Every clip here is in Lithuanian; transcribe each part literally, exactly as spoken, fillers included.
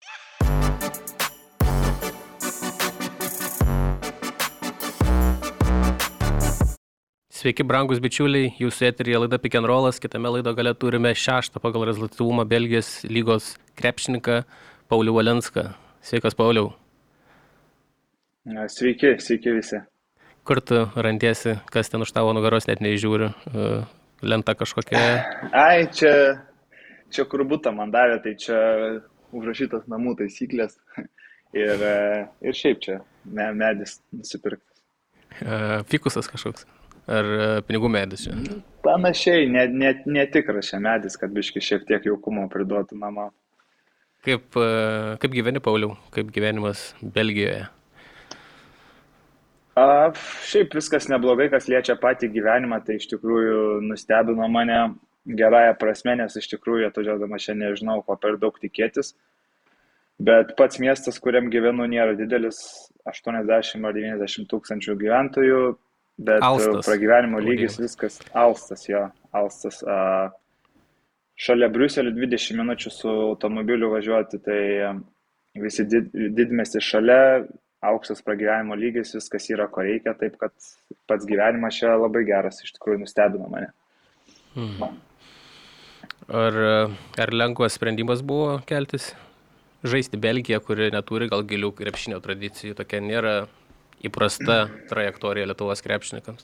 Sveiki, brangus bičiuliai, jūsų eteryje laida Pick and Rollas, kitame laido gale turime šeštą pagal rezultatyvumą Belgijos lygos krepšininką Paulių Valenską. Sveikas, Pauliau. Sveiki, sveiki visi. Kur tu randiesi, kas ten už tavo nugaros net neįžiūri, lenta kažkokia? Ai, čia, čia kur būta man davė, tai čia užrašytas namų taisyklės ir, ir šiaip čia medis nusipirktas. Fikusas kažkoks. Ar pinigų medis čia? Panašiai, net ne, netikras čia medis, kad biški šiek tiek jaukumo priduotų namą. Kaip, kaip gyveni, Pauliau? Kaip gyvenimas Belgijoje? A, šiaip viskas neblogai, kas liečia patį gyvenimą, tai iš tikrųjų nustebino mane gerąją prasme, nes iš tikrųjų atvažiuodama čia nežinau, ko per daug tikėtis. Bet pats miestas, kuriam gyvenu, nėra didelis, aštuoniasdešimt ar devyniasdešimt tūkstančių gyventojų. Bet Alstas. Pragyvenimo lygis viskas, Alstas, jo, Alstas. A, šalia Briuselio dvidešimt minučių su automobiliu važiuoti, tai visi did, didmiestis šalia, aukštas pragyvenimo lygis, viskas yra ko reikia, taip kad pats gyvenimas čia labai geras, iš tikrųjų nustebino mane. Hmm. Ar, ar lengvas sprendimas buvo keltis? Žaisti Belgiją, kuri neturi gal gilių krepšinio tradicijų, tokia nėra įprasta trajektorija Lietuvos krepšininkams?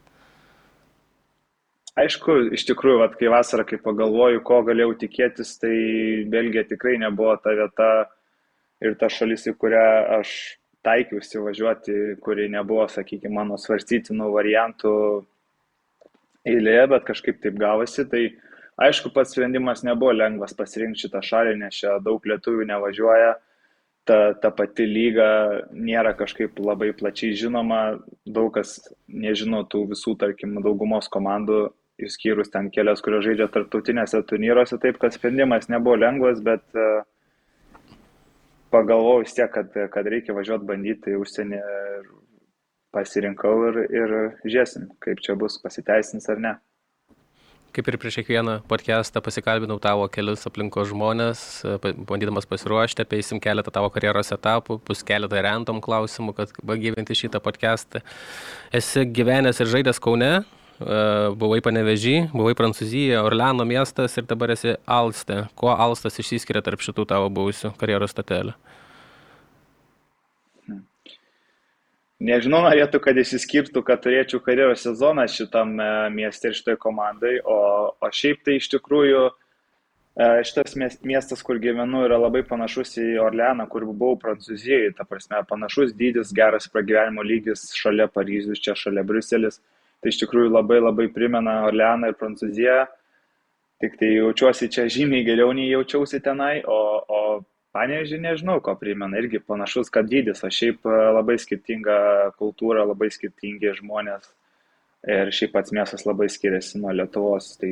Aišku, iš tikrųjų, vat, kai vasarą, kai pagalvoju, ko galėjau tikėtis, tai Belgija tikrai nebuvo ta vieta ir ta šalis, į kurią aš taikiausi važiuoti, kuri nebuvo, sakykime, mano svarstytinų variantų eilėje, bet kažkaip taip gavosi. Tai aišku, pats sprendimas nebuvo lengvas pasirinkti šitą šalį, nes čia daug lietuvių nevažiuoja. Ta, ta pati lyga nėra kažkaip labai plačiai žinoma, daug kas nežino tų visų, tarkim, daugumos komandų, išskyrus ten kelias, kurios žaidžia tarptautinėse turnyruose, taip kad sprendimas nebuvo lengvas, bet uh, pagalvojau vis tiek, kad, kad reikia važiuoti bandyti į užsienį ir pasirinkau ir, ir žiūrėsim, kaip čia bus, pasiteisins ar ne. Kaip ir prieš kiekvieną podcastą pasikalbinau tavo kelius aplinkos žmonės, bandydamas pasiruošti, apeisim keletą tavo karjeros etapų, bus keletą random klausimų, kad gyventi šitą podcastą. Esi gyvenęs ir žaidęs Kaune, buvai Panevėžy, buvai Prancūzija, Orleano miestas ir dabar esi Alste. Kuo Alstas išsiskiria tarp šitų tavo buvusių karjeros statelių? Nežinau, norėtų, kad išsiskirtų, kad turėčiau karjeros sezoną šitam mieste ir šitoje komandai, o, o šiaip tai iš tikrųjų šitas miestas, kur gyvenu, yra labai panašus į Orleaną, kur buvau Prancūzijoje, ta prasme, panašus dydis, geras pragyvenimo lygis, šalia Paryžius, čia šalia Briuselis, tai iš tikrųjų labai labai primena Orleaną ir Prancūziją, tik tai jaučiuosi čia žymiai geriau nei jaučiausi tenai, o, o Panevėžį nežinau, ko primena, irgi panašus kaip dydis, o šiaip labai skirtinga kultūra, labai skirtingi žmonės ir šiaip pats miestas labai skiriasi nuo Lietuvos, tai,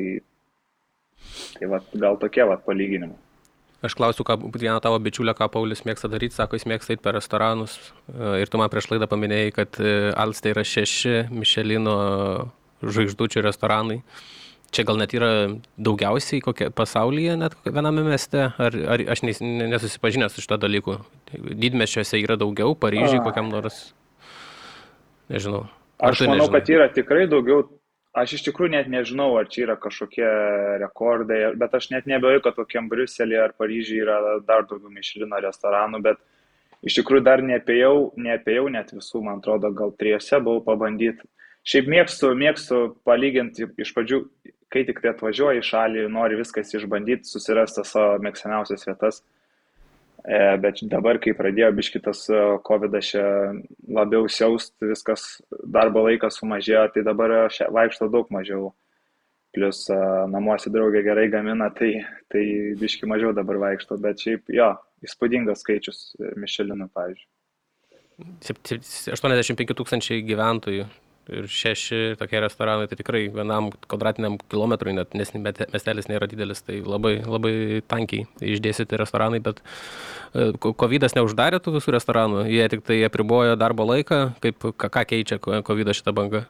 tai vat, gal tokie vat palyginimai. Aš klausiu, ką vieną tavo bičiulę, ką Paulius mėgsta daryti, sako, jis mėgsta eiti per restoranus ir tu man prieš laidą paminėjai, kad Alste yra šeši Michelino žvaigždučių restoranai. Čia gal net yra daugiausiai kokia pasaulyje net viename mieste, ar, ar aš nesusipažinęs su šito dalyku. Didmiesčiuose yra daugiau, Paryžiui kokiam nors, nežinau. Aš manau, nežinau? Kad yra tikrai daugiau, aš iš tikrųjų net nežinau, ar čia yra kažkokie rekordai, bet aš net nebejoju, kad tokiam Briuselėje ar Paryžiui yra dar daugiau Michelino restoranų, bet iš tikrųjų dar neapėjau, neapėjau net visų, man atrodo, gal trijose buvau pabandyti. Šiaip mėgstu, mėgstu palyginti iš pradžių, kai tik tai atvažiuoji į šalį, nori viskas išbandyti, susirasti savo mėgstamiausias vietas. E, bet dabar, kai pradėjo biškitas kovidas čia labiau siaust, viskas darbo laikas sumažėjo, tai dabar vaikšto daug mažiau. Plius namuose draugė gerai gamina, tai, tai biški mažiau dabar vaikšto. Bet šiaip, jo, įspūdingas skaičius Michelinų, pavyzdžiui. aštuoniasdešimt penki tūkstančiai gyventojų. Ir šeši tokie restoranai, tai tikrai vienam kvadratiniam kilometrui, net, nes miestelis nėra didelis, tai labai, labai tankiai išdėstyti restoranai, bet kovidas neuždarė tų visų restoranų, jie tik tai apribojo darbo laiką, kaip, ką, ką keičia kovidas šitą bangą?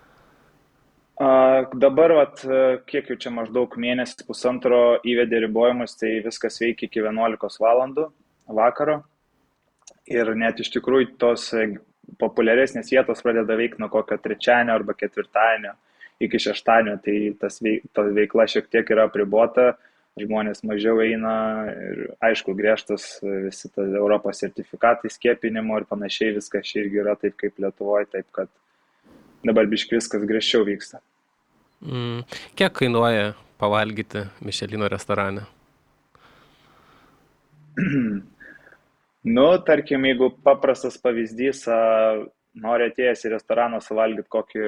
A, dabar, vat, kiek jau čia maždaug mėnesį pusantro įvedė ribojimus, tai viskas veikia iki vienuolikos valandų. vakaro. Ir net iš tikrųjų tos populiaresnės vietos pradeda veikti nuo kokio trečiadienio arba ketvirtadienio iki šeštadienio, tai tas veik, ta veikla šiek tiek yra apribota, žmonės mažiau eina ir aišku, griežtas visi ta Europos sertifikatai skiepinimo ir panašiai, viskas čia irgi yra taip kaip Lietuvoje, taip kad dabar biški viskas griežčiau vyksta. Mm. Kiek kainuoja pavalgyti Michelino restorane? Nu, tarkim, jeigu paprastas pavyzdys, nori atėjęs į restoraną suvalgyti kokį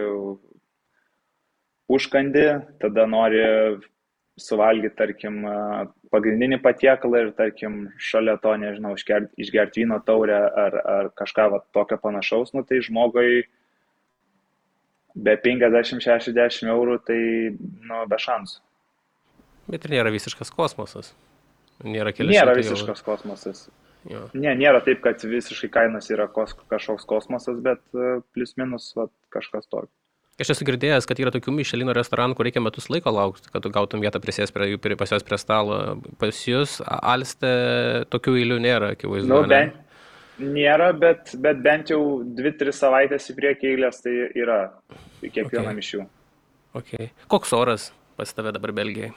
užkandį, tada nori suvalgyti, tarkim, pagrindinį patiekalą ir, tarkim, šalia to, nežinau, išgerti, išgerti vyno taurę ar, ar kažką va, tokio panašaus, nu tai žmogui be penkiasdešimt šešiasdešimt eurų, tai, nu, be šansų. Bet ir nėra visiškas kosmosas. Nėra, nėra visiškas jau... kosmosas. Jo. Ne, nėra taip, kad visiškai kainos yra kos, kažkoks kosmosas, bet plius minus va, kažkas tokio. Aš esu girdėjęs, kad yra tokių Michelino restoranų, kur reikia metus laiko laukti, kad tu gautum vietą prisės prie, prie, pas jos prie stalo. Pas jūs Alste tokių eilių nėra, akivaizdu. Nu, bent, nėra, bet, bet bent jau dvi tris savaitės į priekį eilės tai yra kiekvienam okay. iš jų. Okay. Koks oras pas tave dabar Belgijai?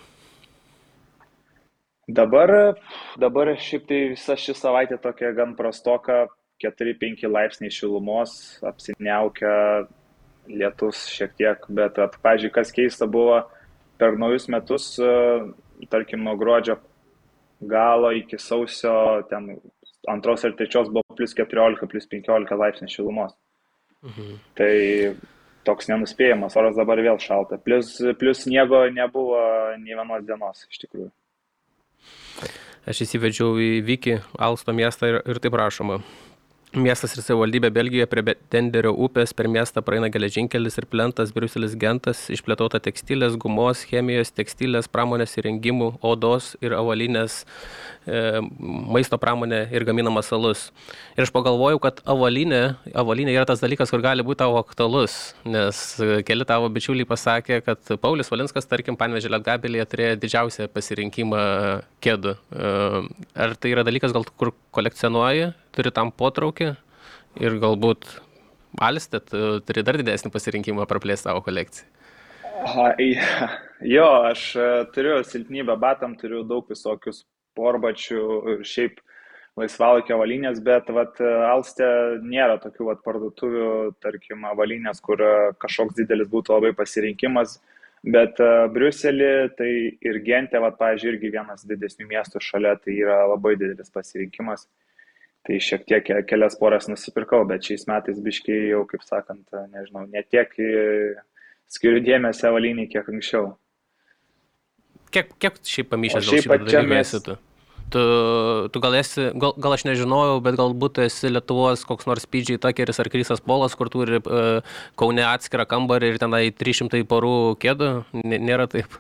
Dabar, dabar šiaip tai visa ši savaitė tokia gan prastoka, keturi penki laipsniai šilumos, apsiniaukia, lietus šiek tiek, bet, pavyzdžiui, kas keista buvo per naujus metus, tarkim, nuo gruodžio galo iki sausio, ten antros ir trečios buvo plus keturiolika, plus penkiolika laipsnių šilumos. Mhm. Tai toks nenuspėjamas, oras dabar vėl šalta, plus, plus sniego nebuvo nei vienos dienos iš tikrųjų. Aš įsivedžiau į Viki Alsto miestą ir, ir taip rašoma. Miestas ir savivaldybė Belgijoje prie Denderio upės per miestą praeina geležinkelis ir plentas Briuselis Gentas, išplėtota tekstilės, gumos, chemijos, tekstilės, pramonės įrengimų, odos ir avalinės, e, maisto pramonė ir gaminamas alus. Ir aš pagalvojau, kad avalinė, avalinė yra tas dalykas, kur gali būti tavo aktualus, nes keli tavo bičiuliai pasakė, kad Paulius Valinskas, tarkim, Panevėžio Lietgabelyje turėjo didžiausią pasirinkimą kėdų. E, ar tai yra dalykas, gal kur kolekcionuoji, turi tam potraukį ir galbūt Alste turi dar didesnį pasirinkimą praplėsti savo kolekciją? Aha, jo, aš turiu silpnybę batam, turiu daug visokių sportbačių ir šiaip laisvalaikio avalynės, bet vat, Alste nėra tokių vat, parduotuvių, tarkim, avalynės, kur kažkoks didelis būtų labai pasirinkimas, bet Briuselį tai ir Gente, vat, pavyzdžiui, irgi vienas didesnių miestų šalia, tai yra labai didelis pasirinkimas. Tai šiek tiek kelias poras nusipirkau, bet šiais metais biškai jau, kaip sakant, nežinau, ne tiek skiriu dėmesio avalynį, kiek anksčiau. Kiek, kiek šiaip pamyšęs dėl šitą dalyką mes... esi tu? Tu, tu gal esi, gal, gal aš nežinojau, bet galbūt esi Lietuvos koks nors P J Tuckeris ar Krisas Polas, kur turi uh, Kaune atskirą kambarį ir tenai trys šimtai porų kėdų, nėra taip?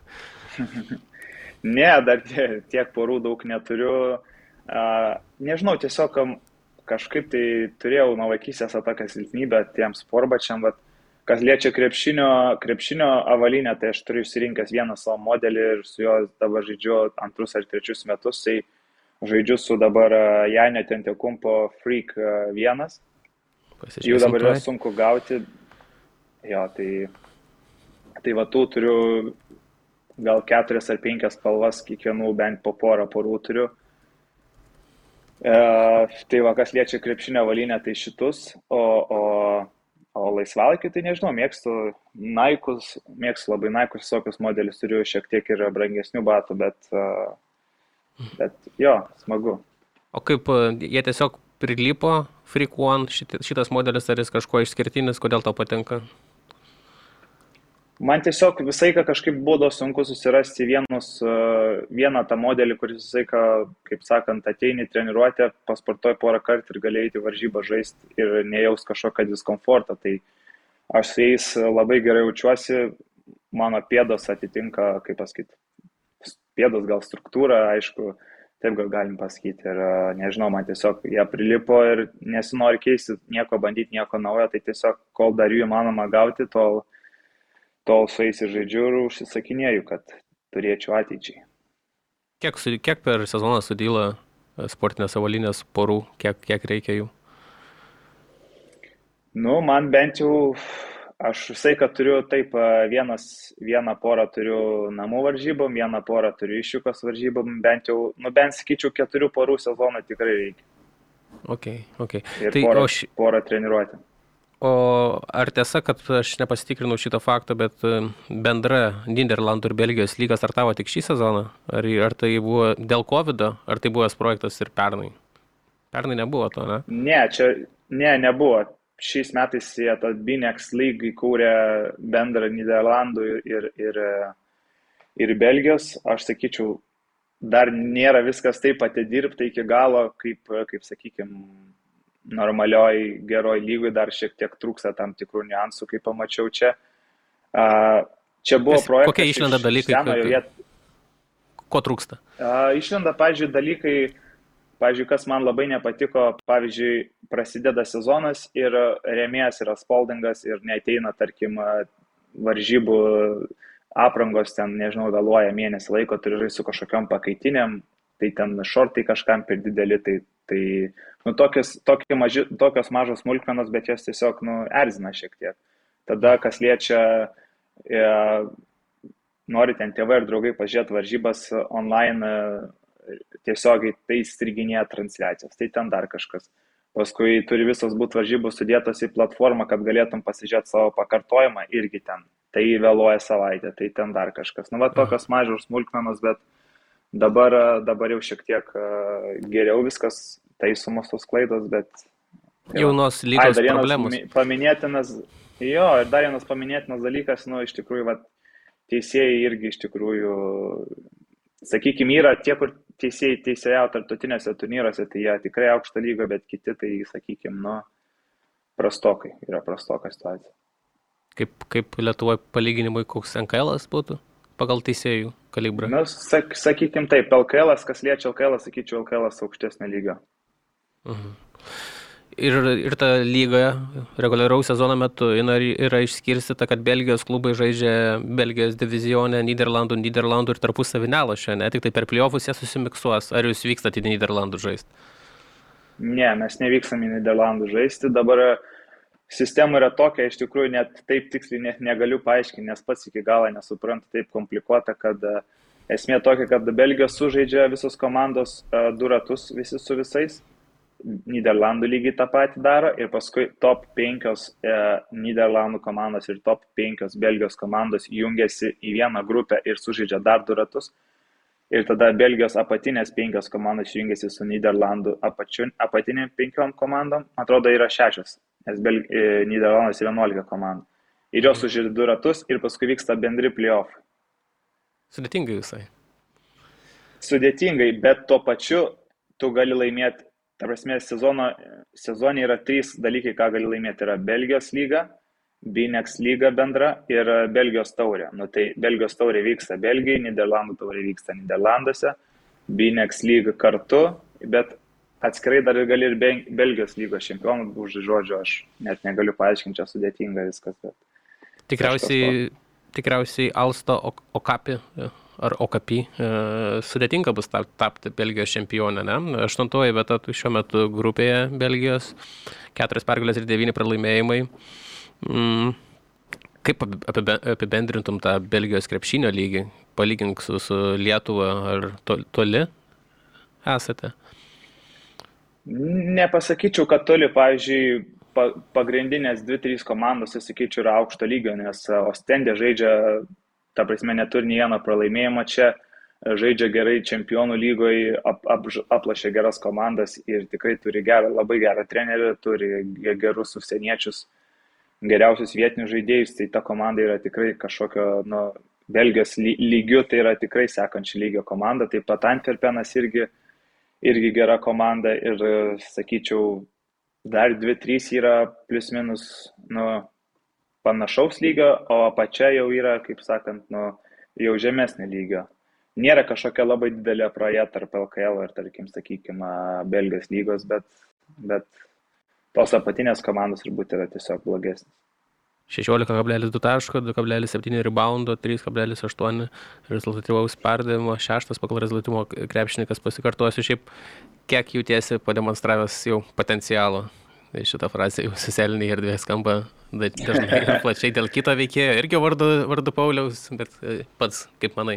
Ne, dar tiek porų daug neturiu. Uh, nežinau, tiesiog kažkaip tai turėjau nuo vaikystės tokią silpnybę tiems sportbačiam, bet kas liečia krepšinio, krepšinio avalinę, tai aš turiu išsirinkęs vieną savo modelį ir su juo dabar žaidžiu antrus ar trečius metus, tai žaidžiu su dabar Janio Antetokounmpo Freak vienas. Jų dabar yra sunku gauti. Jo, tai, tai va tų turiu gal keturias ar penkias spalvas, kiekvienų bent po porą porų turiu. E, tai va, kas liečia krepšinio avalynę, tai šitus, o, o, o laisvalaikį, tai nežinau, mėgstu Nike'us, mėgstu labai Nike'us, visokius modelius, turiu šiek tiek ir brangesnių batų, bet, bet jo, smagu. O kaip jie tiesiog prilipo Freak One, šitas modelis, ar jis kažkuo išskirtinis, kodėl tau patinka? Man tiesiog visai kažkaip buvo sunku susirasti vienus, vieną tą modelį, kuris visai, kaip sakant, ateini treniruotę, pasportuoji porą kartų ir gali eiti varžybą žaisti ir nejaus kažkokią diskomfortą. Tai aš su jais labai gerai jaučiuosi, mano pėdos atitinka, kaip pasakyti, pėdos gal struktūra, aišku, taip gal galim pasakyti. Ir nežinau, man tiesiog jie prilipo ir nesinori keisti, nieko bandyti, nieko naujo, tai tiesiog kol dar jų įmanoma gauti, tol tol su jais žaidžiu ir užsisakinėju, kad turėčiau ateičiai. Kiek, kiek per sezoną sudyla sportinės avalinės porų, kiek, kiek reikia jų? Nu, man bent jau, aš visai, kad turiu taip, vienas, vieną porą turiu namų varžybom, vieną porą turiu iššūkos varžybom, bent jau, nu bent sakyčiau, keturių porų sezoną tikrai reikia. Ok, ok. Ir Tai, porą, o, ši, porą treniruotę. o ar tiesa, kad aš nepasitikrinau šito fakto, bet e, bendra Niderlandų ir Belgijos lyga startavo tik šį sezoną? Ar, ar tai buvo dėl COVID, ar tai buvęs projektas ir pernai? Pernai nebuvo to, ne? Ne, čia, ne, nebuvo. Šiais metais jie tą Binex League įkūrė bendrą Niderlandų ir, ir, ir Belgijos. Aš sakyčiau, dar nėra viskas taip atidirbta iki galo, kaip, kaip sakykime, normalioj geroj lygoj, dar šiek tiek trūksta tam tikrų niuansų, kaip pamačiau čia. Čia buvo Vis, projektas. Kokie išlenda dalykai? Senojo viet... Ko trūksta? Išlenda, pavyzdžiui, dalykai, pavyzdžiui, kas man labai nepatiko, pavyzdžiui, prasideda sezonas ir rėmėjas yra Spaldingas ir neateina, tarkim, varžybų aprangos ten, nežinau, vėluoja mėnesį laiko, turi žaisti su kažkokiam pakaitinėm, tai ten šortai kažkam per dideli, tai, tai nu, tokios, tokie maži, tokios mažos smulkmenos, bet jos tiesiog nu, erzina šiek tiek. Tada, kas liečia, e, nori ten tėvai ir draugai pažiūrėti varžybas online, e, tiesiogiai tai striginėja transliacijos, tai ten dar kažkas. Paskui turi visos būti varžybos sudėtos į platformą, kad galėtum pasižiūrėti savo pakartojimą, irgi ten. Tai vėluoja savaitę, tai ten dar kažkas. Nu, va, tokios mažos smulkmenos, bet dabar, dabar jau šiek tiek geriau viskas, taisomos tos klaidos, bet... Jaunos lygos Ai, problemos. Paminėtinas, jo, ir dar vienas paminėtinas dalykas, nu, iš tikrųjų, va, teisėjai irgi iš tikrųjų, sakykime, yra tie, kur teisėjai teisėjau tarptautinėse turnyruose, tai jie tikrai aukštą lygą, bet kiti, tai, sakykime, nu, prastokai, yra prastoka situacija. Kaip, kaip Lietuvoje palyginimui, koks N K L būtų pagal teisėjų kalibrą? Na, sak, sakykime taip, L K L, kas liečia L K L, sakyčiau, L K L aukštesnė lyga. Uh-huh. Ir, ir ta lyga reguliaraus sezono metu yra išskirstyta, kad Belgijos klubai žaidžia Belgijos divizione, Niderlandų, Niderlandų ir tarpusavį nelošia, ne? Tik tai per playoffus jie susimiksuos. Ar jūs vykstate į Niderlandų žaisti? Ne, mes nevykstam į Niderlandų žaisti. Dabar sistema yra tokia, iš tikrųjų net taip tiksliai net negaliu paaiškinti, nes pats iki galo nesuprantu, taip komplikuota, kad esmė tokia, kad Belgijos sužaidžia visos komandos du ratus visi su visais, Niderlandų lygiai tą patį daro ir paskui top penkios e, Niderlandų komandos ir top penkios Belgijos komandos jungiasi į vieną grupę ir sužaidžia dar du ratus. Ir tada Belgijos apatinės penkios komandos jungiasi su Niderlandų apačiu, apatinėm penkiom komandom, atrodo yra šešios, nes Belg... Niderlandas yra vienuolika komandų. Ir jos sužaidžia du ratus ir paskui vyksta bendri play-off. Sudėtingai visai. Sudėtingai, bet tuo pačiu tu gali laimėti. Ta prasme, sezono, sezone yra trys dalykai, ką gali laimėti. Yra Belgijos lyga, Binex lyga bendra ir Belgijos taurė. Nu, tai Belgijos taurė vyksta Belgijai, Niderlandų taurė vyksta Niderlanduose, Binex lyga kartu, bet atskirai dar gali ir Belgijos lygos čempionų, už žodžio aš net negaliu paaiškinti, čia sudėtinga viskas. Bet tikriausiai, tikriausiai Alsto Okapi ar Okapi sudėtinga bus tapti Belgijos čempionė, ne? Aštuntoji vieta šiuo metu grupėje Belgijos, keturios pergalės ir devyni pralaimėjimai. Kaip apibendrintum tą Belgijos krepšinio lygį? Palygink su, su Lietuva, ar toli esate? Nepasakyčiau, kad toli, pavyzdžiui, pagrindinės dvi trys komandos, sakyčiau, yra aukšto lygio, nes Ostendė žaidžia, ta prasme, neturi nei vieno pralaimėjimo čia, žaidžia gerai čempionų lygoje, ap, ap, aplašia geras komandas ir tikrai turi gerą, labai gerą trenerį, turi gerus užsieniečius, geriausius vietinius žaidėjus, tai ta komanda yra tikrai kažkokio, nu, Belgijos lygių, tai yra tikrai sekančio lygio komanda, taip pat Antverpenas irgi, irgi gera komanda ir, sakyčiau, dar dvi trys yra plius minus, nu, panašaus lygio, o apačia jau yra, kaip sakant, nu, jau žemesnė lygio. Nėra kažkokia labai didelė praja tarp L K L ir, tarkim, sakykime, Belgijos lygos, bet, bet tos apatinės komandos turbūt yra tiesiog blogesnės. šešiolika kablelis du taško, du kablelis septyni reboundo, trys kablelis aštuoni rezultatyvaus perdavimo, šeštas pagal rezultatyvumo krepšininkas, pasikartosiu, šiaip kiek jautiesi pademonstravęs jau potencialo. Šitą frazę jau socialinėje erdvėje skamba dažnai ir plačiai dėl kito veikėjo, irgi vardu, vardu Pauliaus, bet pats, kaip manai?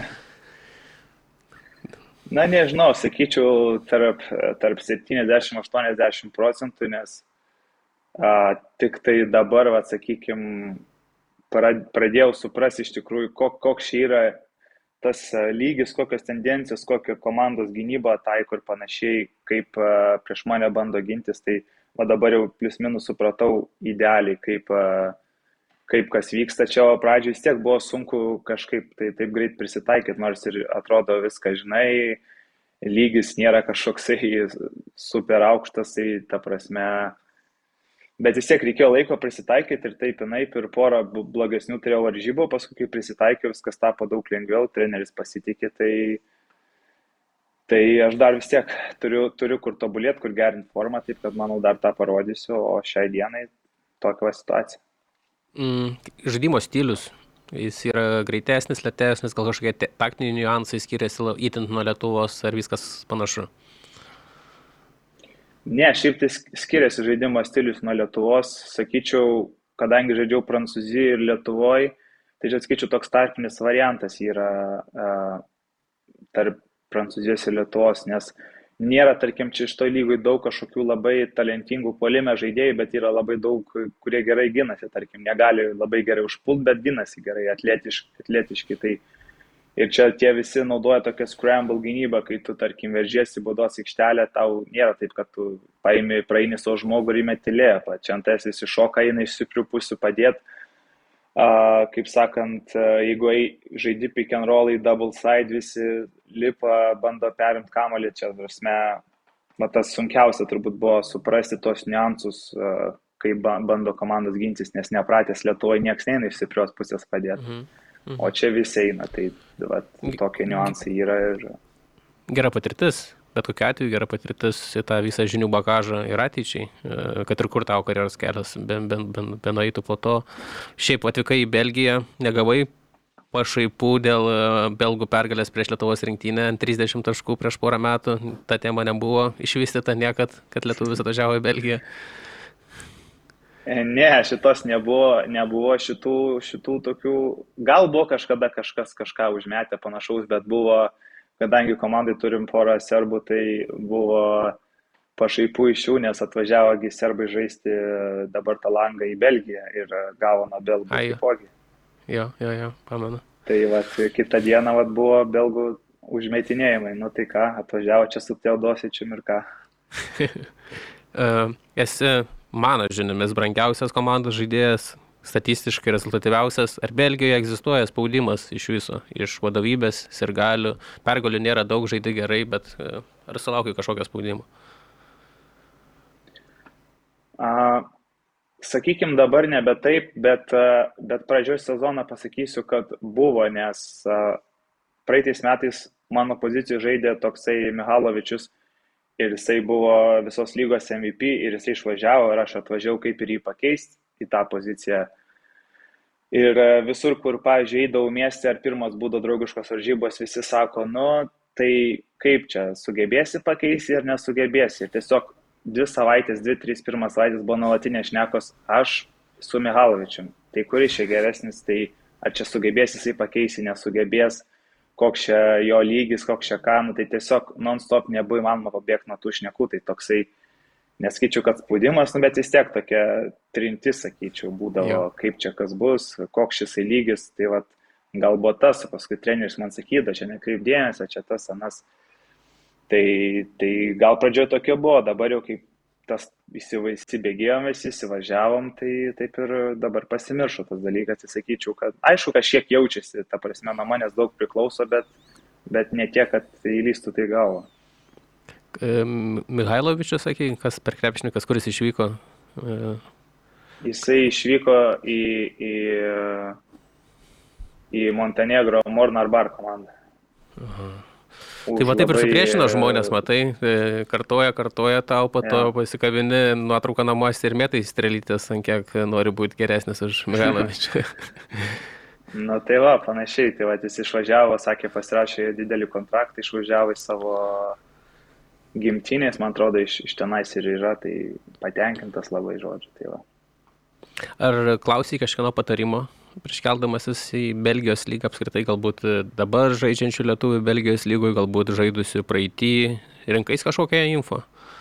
Na, nežinau, sakyčiau, tarp, tarp septyniasdešimt aštuoniasdešimt procentų, nes a, tik tai dabar, va, sakykime, pradėjau suprasti iš tikrųjų, kok, koks čia yra tas lygis, kokios tendencijos, kokią komandos gynybą taiko ir panašiai, kaip a, prieš mane bando gintis, tai va, dabar jau plius minus supratau idealiai, kaip, a, kaip kas vyksta. Čia pradžioje vis tiek buvo sunku kažkaip tai, taip greit prisitaikyti, nors ir atrodo viską žinai, lygis nėra kažkoksai super aukštas, tai ta prasme, bet vis tiek reikėjo laiko prisitaikyti ir taip, naip, ir porą blogesnių turėjau varžybų, paskui kai prisitaikiau, viskas tapo daug lengviau, treneris pasitikė, tai, tai aš dar vis tiek turiu, turiu kur tobulėti, kur gerinti formą, taip kad manau dar tą parodysiu, o šiai dienai tokia situacija. Mm, žaidimo stilius, jis yra greitesnis, lėtesnis, gal kažkokie taktiniai niuansai skiriasi įtint nuo Lietuvos, ar viskas panašu? Ne, šiaip tai skiriasi žaidimo stilius nuo Lietuvos, sakyčiau, kadangi žaidžiau Prancūzijoje ir Lietuvoje, tai čia sakyčiau toks tarpinis variantas yra uh, tarp Prancūzijos ir Lietuvos, nes nėra, tarkim, čia iš to lygoj daug kažkokių labai talentingų puolime žaidėjų, bet yra labai daug, kurie gerai ginasi, tarkim, negali labai gerai užpult, bet ginasi gerai, atletiški, atletiški. Tai ir čia tie visi naudoja tokią scramble gynybą, kai tu, tarkim, veržiesi baudos aikštelę, tau nėra taip, kad tu paimi, praeini savo žmogų ir įmeti lėpą. Čia ant esi iššoka, eina iš stiprių pusių padėti. Uh, kaip sakant, uh, jeigu žaidi pick and roll į double side, visi lipa, bando perimti kamuolį, čia, prasme, tas sunkiausia turbūt buvo suprasti tos niuansus, uh, kai bando komandos gintis, nes nepratęs Lietuvoje nieks neina iš stiprios pusės padėti. Mhm. Mhm. O čia visi eina, tai va, tokie niuansai yra. Ir... Gera patirtis, bet kokiu atveju gera patirtis į tą visą žinių bagažą ir ateičiai, kad ir kur tau karjeros kelias benueitų po to. Šiaip atvykai į Belgiją, negavai pašaipų dėl belgų pergalės prieš Lietuvos rinktinę, trisdešimt taškų prieš porą metų, ta tema nebuvo išvystyta niekad, kad lietuvis atvažiavo į Belgiją. Ne, šitos nebuvo, nebuvo šitų, šitų tokių, gal buvo kažkada kažkas kažką užmetę panašaus, bet buvo, kadangi komandai turim porą serbų, tai buvo pašaipų iš jų, nes atvažiavogi serbai žaisti dabar tą langą į Belgiją ir gavo nuo belgų taipogi. Jo, jo, jo, pamenu. Tai vat, kitą dieną vat, buvo belgų užmetinėjimai, nu tai ką, atvažiavo čia su Teodosičium ir ką. uh, esi... Mano žiniomis brangiausias komandos žaidėjas, statistiškai rezultatyviausias. Ar Belgijoje egzistuoja spaudimas iš viso, iš vadovybės, sirgalių? Pergalių nėra daug, žaidė gerai, bet ar sulaukia kažkokio spaudimo? A, sakykim, dabar nebe taip, bet, bet pradžioj sezoną pasakysiu, kad buvo, nes a, praeitais metais mano poziciją žaidė toksai Mihalovičius, ir jisai buvo visos lygos M V P ir jisai išvažiavo ir aš atvažiavau kaip ir jį pakeisti į tą poziciją. Ir visur, kur, pavyzdžiui, eidavau mieste ar pirmas būdo draugiškos varžybos, visi sako, nu, tai kaip čia, sugebėsi pakeisti ar nesugebėsi. Ir tiesiog dvi savaitės, dvi, trys pirmas savaitės buvo nuolatinės šnekos, aš su Mihalovičium. Tai kuris čia geresnis, tai ar čia sugebėsi jisai pakeisti, nesugebės. Koks čia jo lygis, koks čia ką, nu, tai tiesiog non-stop nebuvo įmanoma pabėgti nuo tų šnekų, tai toksai, neskaičiu, kad spaudimas, nu, bet vis tiek tokia trintis, sakyčiau, būdavo, jo. Kaip čia kas bus, koks šis lygis, tai vat, gal buvo tas, paskui treneris man sakydavo, čia nekreip dėmesio, čia tas, anas, tai, tai gal pradžioje tokia buvo, dabar jau kaip tas įsibėgėjom visi, įsivažiavom, tai taip ir dabar pasimiršo tas dalykas, tai sakyčiau, kad aišku, kažkiek jaučiasi, ta prasme, nuo manęs daug priklauso, bet, bet ne tiek, kad įlystų tai galvo. Mihailovičius, sakė, kas per krepšininkas, kuris išvyko? Jisai išvyko į, į, į Montenegro Mornar Bar komandą. Aha. Tai va taip ir supriešina žmonės, matai, kartoja, kartoja tau, po to ja. Pasikabini nuotrauką namuose ir mėtai strelytės, ant kiek nori būti geresnis už Mihailovičių. Nu tai va, panašiai, tai va, jis išvažiavo, sakė, pasirašė didelį kontraktą, išvažiavo į savo gimtinės, man atrodo, iš, iš tenais ir yra, tai patenkintas labai žodžiu, tai va. Ar klausai kažkieno patarimo? Prieš keldamasis į Belgijos lygą apskritai, galbūt dabar žaidžiančių lietuvių Belgijos lygoje, galbūt žaidusių praeitį, rinkais kažkokią info?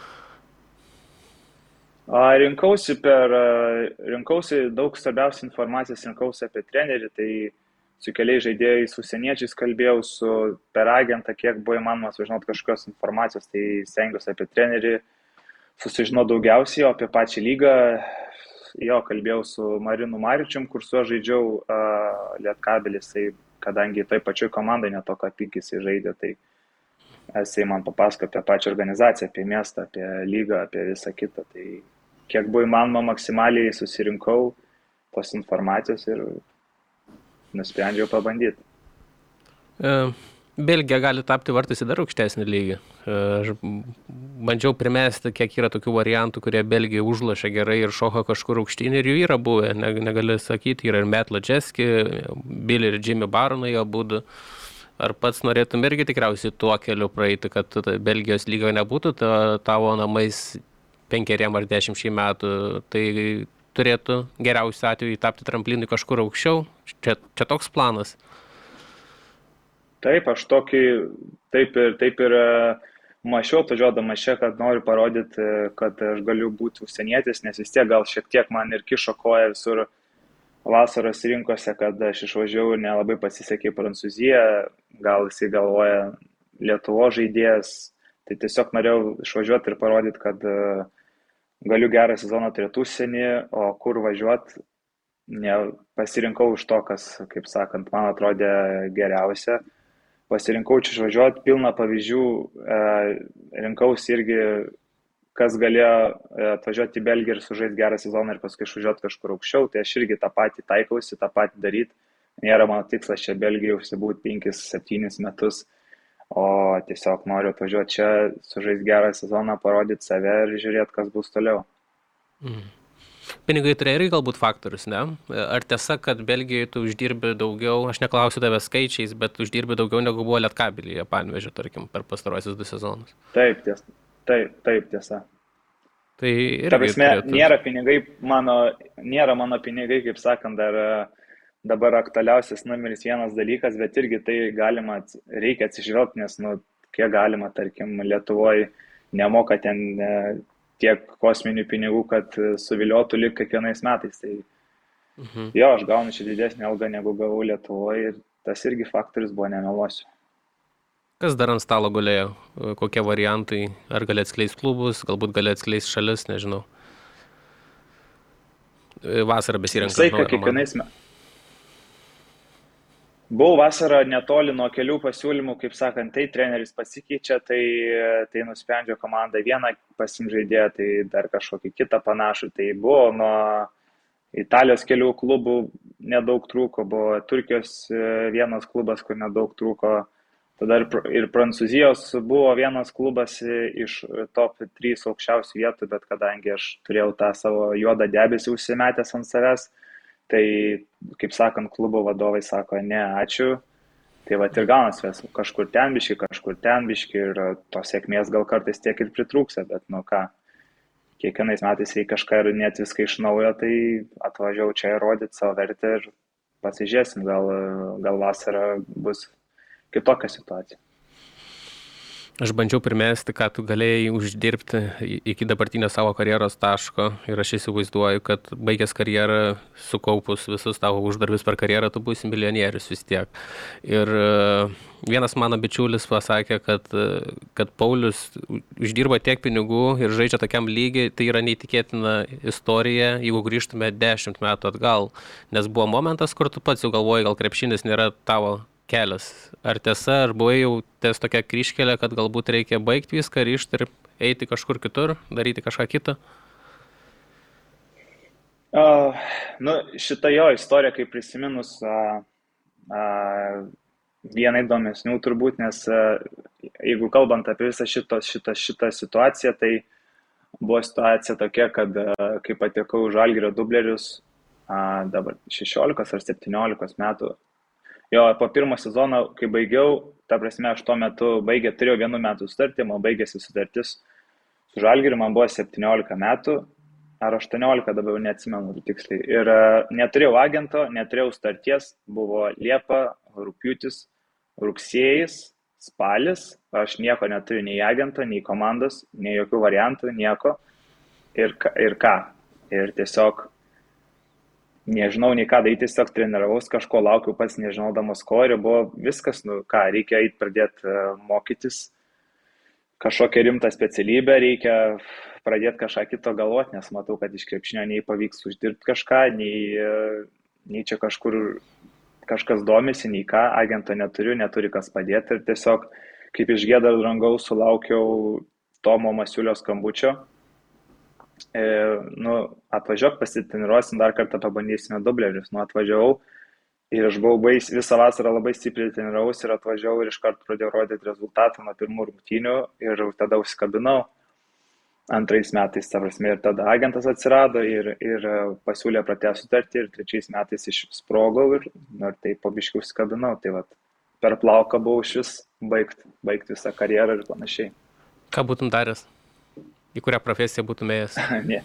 Rinkausi per, rinkausi daug svarbiausios informacijos, rinkausi apie trenerį, tai su keliais žaidėjais užsieniečiais kalbėjau, su per agentą, kiek buvo įmanoma sužinoti kažkokios informacijos, tai stengiuosi apie trenerį susižinoti daugiausiai, o apie pačią lygą. Jo, kalbėjau su Marinu Maričium, kur su žaidžiau uh, Lietkabelis, tai kadangi tai pačioj komandai netoka pinkis žaidė, tai jisai man papasako apie pačią organizaciją, apie miestą, apie lygą, apie visą kitą. Tai kiek buvo įmanoma, maksimaliai susirinkau tos informacijos ir nusprendžiau pabandyti. Uh. Belgija gali tapti vartais į dar aukštesnį lygį. Aš bandžiau primesti, kiek yra tokių variantų, kurie Belgija užlošia gerai ir šoka kažkur aukštyn ir jų yra buvę. Negali sakyti, yra ir Matt Ladžeski, Billy ir Jimmy Baronai abudu. Ar pats norėtum irgi tikriausiai tuo keliu praeiti, kad Belgijos lyga nebūtų tavo namais penkeriem ar dešimčiai metų, tai turėtų geriausiu atveju tapti tramplinui kažkur aukščiau? Čia, čia toks planas. Taip, aš tokį, taip ir, taip ir mačiau, atvažiuodamas čia, kad noriu parodyti, kad aš galiu būti užsienietis, nes vis tiek gal šiek tiek man ir kišo koją visur vasaros rinkose, kad aš išvažiavau ir nelabai pasisekė į Prancūziją, gal jisai galvoja Lietuvos žaidėjas, tai tiesiog norėjau išvažiuoti ir parodyti, kad galiu gerą sezoną turėti užsienį, o kur važiuoti, pasirinkau iš to, kas, kaip sakant, man atrodė geriausia. Pasirinkau čia išvažiuoti, pilną pavyzdžių, e, rinkausi irgi, kas galėjo atvažiuoti į Belgiją ir sužaisti gerą sezoną ir paskui išvažiuoti kažkur aukščiau, tai aš irgi tą patį taikausi, tą patį daryti. Nėra mano tikslas čia Belgijoje užsibūti penkis septynis metus, o tiesiog noriu atvažiuoti čia, sužaisti gerą sezoną, parodyti save ir žiūrėti, kas bus toliau. Mm. Pinigai tai irgi galbūt faktorius, ne? Ar tiesa, kad Belgijoje tu uždirbi daugiau, aš neklausiu tave skaičiais, bet uždirbi daugiau negu buvo Lietkabelyje, Panevėžio, tarkim, per pastarosius du sezonus? Taip, tiesa. Taip, taip, tiesa. Tai irgi Ta prasme, turėtų... nėra pinigai mano, nėra mano pinigai, kaip sakant, dar dabar aktualiausias numeris vienas dalykas, bet irgi tai galima, reikia atsižvelgti, nes, nu, kiek galima, tarkim, Lietuvoje nemoka ten tiek kosminių pinigų, kad suviliotų lyg kiekvienais metais. Tai mhm. Jo, aš gaunu čia didesnį algą, negu gavau Lietuvoje ir tas irgi faktorius buvo, nemeluosiu. Kas dar ant stalo gulėjo? Kokie variantai? Ar gali atskleisti klubus, galbūt gali atskleisti šalis, nežinau. Vasarą besirenkant. Visai, kad kiekvienais metais. Buvau vasarą netoli nuo kelių pasiūlymų, kaip sakant, tai treneris pasikeičia, tai, tai nusprendžia komanda vieną pasimžaidė, tai dar kažkokį kitą panašų. Tai buvo nuo Italijos kelių klubų nedaug trūko, buvo Turkijos vienas klubas, kur nedaug trūko. Tada ir, ir Prancūzijos buvo vienas klubas iš top trys aukščiausių vietų, bet kadangi aš turėjau tą savo juodą debesį užsimetęs ant savęs, tai, kaip sakant, klubo vadovai sako, ne, ačiū. Tai va ir gaunas vis, kažkur ten biški, kažkur ten biški ir tos sėkmės gal kartais tiek ir pritrūksa, bet nu ką, kiekvienais metais reikia kažką ir net viską iš naujo, tai atvažiavau čia įrodyti savo vertę ir pasižiūrėsim, gal, gal vasarą bus kitokia situacija. Aš bandžiau primesti, ką tu galėjai uždirbti iki dabartinio savo karjeros taško ir aš įsivaizduoju, kad baigęs karjerą, sukaupus visus tavo uždarbis per karjerą, tu būsi milijonierius vis tiek. Ir vienas mano bičiulis pasakė, kad, kad Paulius uždirba tiek pinigų ir žaidžia tokiam lygiai, tai yra neįtikėtina istorija, jeigu grįžtume dešimt metų atgal, nes buvo momentas, kur tu pats jau galvoji, gal krepšinis nėra tavo kelias. Ar tiesa, ar buvai jau ties tokia kryžkelė, kad galbūt reikia baigti viską, ryžti ir eiti kažkur kitur, daryti kažką kitą? Uh, nu, šitą jo istoriją, kaip prisiminus, uh, uh, viena įdomesnių turbūt, nes e, jeigu kalbant apie visą šitą, šitą, šitą situaciją, tai buvo situacija tokia, kad e, kai patekau į Žalgirio dublerius, a, dabar šešiolikos ar septyniolikos metų, jo, po pirmo sezono, kai baigiau, ta prasme, aš tuo metu baigė, turėjau vienu metu sutartį, man baigėsi sutartis su Žalgiriu, man buvo septyniolika metų, ar aštuoniolika, dabar jau neatsimenu tiksliai. Ir e, neturėjau agento, neturėjau starties, buvo Liepa, rugpjūtis, rugsėjis, spalis, aš nieko neturiu, nei agento, nei komandos, nei jokių variantų, nieko. Ir, ka- ir ką? Ir tiesiog nežinau, nei ką daryti, tiesiog treniravaus, kažko laukiau pats, nežinodamas ko, ir buvo viskas, nu ką, reikia eiti pradėti e, mokytis kažkokią rimtą specialybę, reikia pradėti kažką kito galvoti, nes matau, kad iš krepšinio nei pavyks uždirbti kažką, nei, e, nei čia kažkur kažkas domisi, nei ką, agento neturiu, neturi kas padėti ir tiesiog kaip iš gėdos dangaus sulaukiau Tomo Masiulio skambučio. E, nu, atvažiuok, pasitreniruosim, dar kartą pabandysime dublerius. Nu, atvažiavau ir aš buvau bais, visą vasarą labai stipriai treniravausi ir atvažiavau ir iš karto pradėjau rodyti rezultatą nuo pirmų rungtynių ir tada užsikabinau. Antrais metais, ta prasme, ir tada agentas atsirado ir, ir e, pasiūlė pratęsti sutartį ir trečiais metais iš sprogau ir, nu, ir taip pabiškiau užsikabinau. Tai vat, per plauką buvau iš vis baigt, baigt visą karjerą ir panašiai. Ką būtum daręs? Į kurią profesiją būtum ėjęs? Ne.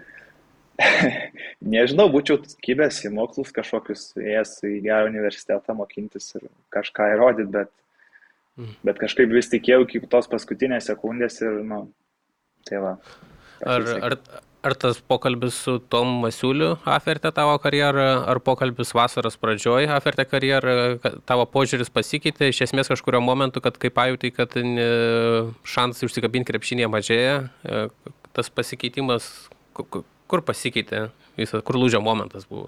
Nežinau, būčiau kibęs į mokslus kažkokius, ėjęs į gerą universitetą mokintis ir kažką įrodyti, bet, Mm. bet kažkaip vis tikėjau iki tos paskutinės sekundės ir, nu, tai va. Ar, ar, ar tas pokalbis su Tom Masiuliu apvertė tavo karjerą, ar pokalbis vasaros pradžioj apvertė karjerą, kad tavo požiūris pasikeitė, iš esmės kažkurio momentu, kad kai pajutai, kad ne, šansai užsikabinti krepšinėje mažėja, e, tas pasikeitimas, ku- ku- kur pasikeitė, visas, kur lūžio momentas buvo?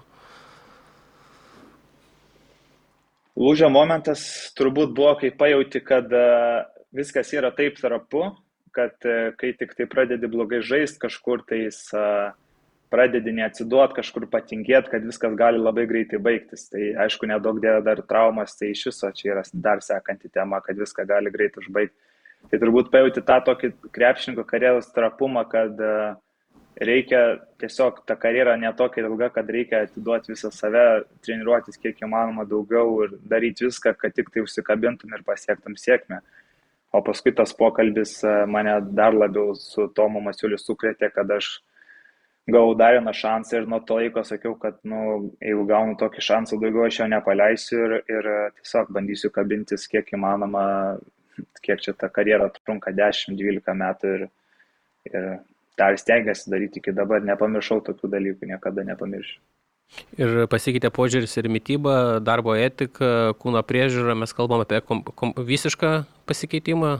Lūžio momentas turbūt buvo, kai pajauti, kad e, viskas yra taip trapu, kad e, kai tik tai pradedi blogai žaisti kažkur, tai jis e, pradedi neatsiduot, kažkur patingėti, kad viskas gali labai greitai baigtis. Tai aišku, nedaug dėja dar traumas, tai iš viso čia yra dar sekanti tema, kad viską gali greitai užbaigti. Tai turbūt pajauti tą tokį krepšininko karjeros trapumą, kad e, reikia tiesiog ta karjera netokia ilga, kad reikia atiduoti visą save, treniruotis kiek įmanoma daugiau ir daryti viską, kad tik tai užsikabintum ir pasiektum sėkmę. O paskui tas pokalbis e, mane dar labiau su Tomu Masiuliu sukrėtė, kad aš gavau dar vieną šansą ir nuo to laiko sakiau, kad nu, jeigu gaunu tokį šansą, daugiau aš jo nepaleisiu ir, ir e, tiesiog bandysiu kabintis kiek įmanoma, kiek čia ta karjera trunka dešimt dvylika metų ir, ir tą ir stengiuosi daryti iki dabar, nepamiršau tokių dalykų, niekada nepamiršiu. Ir pasikeitė požiūris ir mytyba, darbo etika, kūno priežiūra, mes kalbam apie kom, kom, visišką pasikeitimą.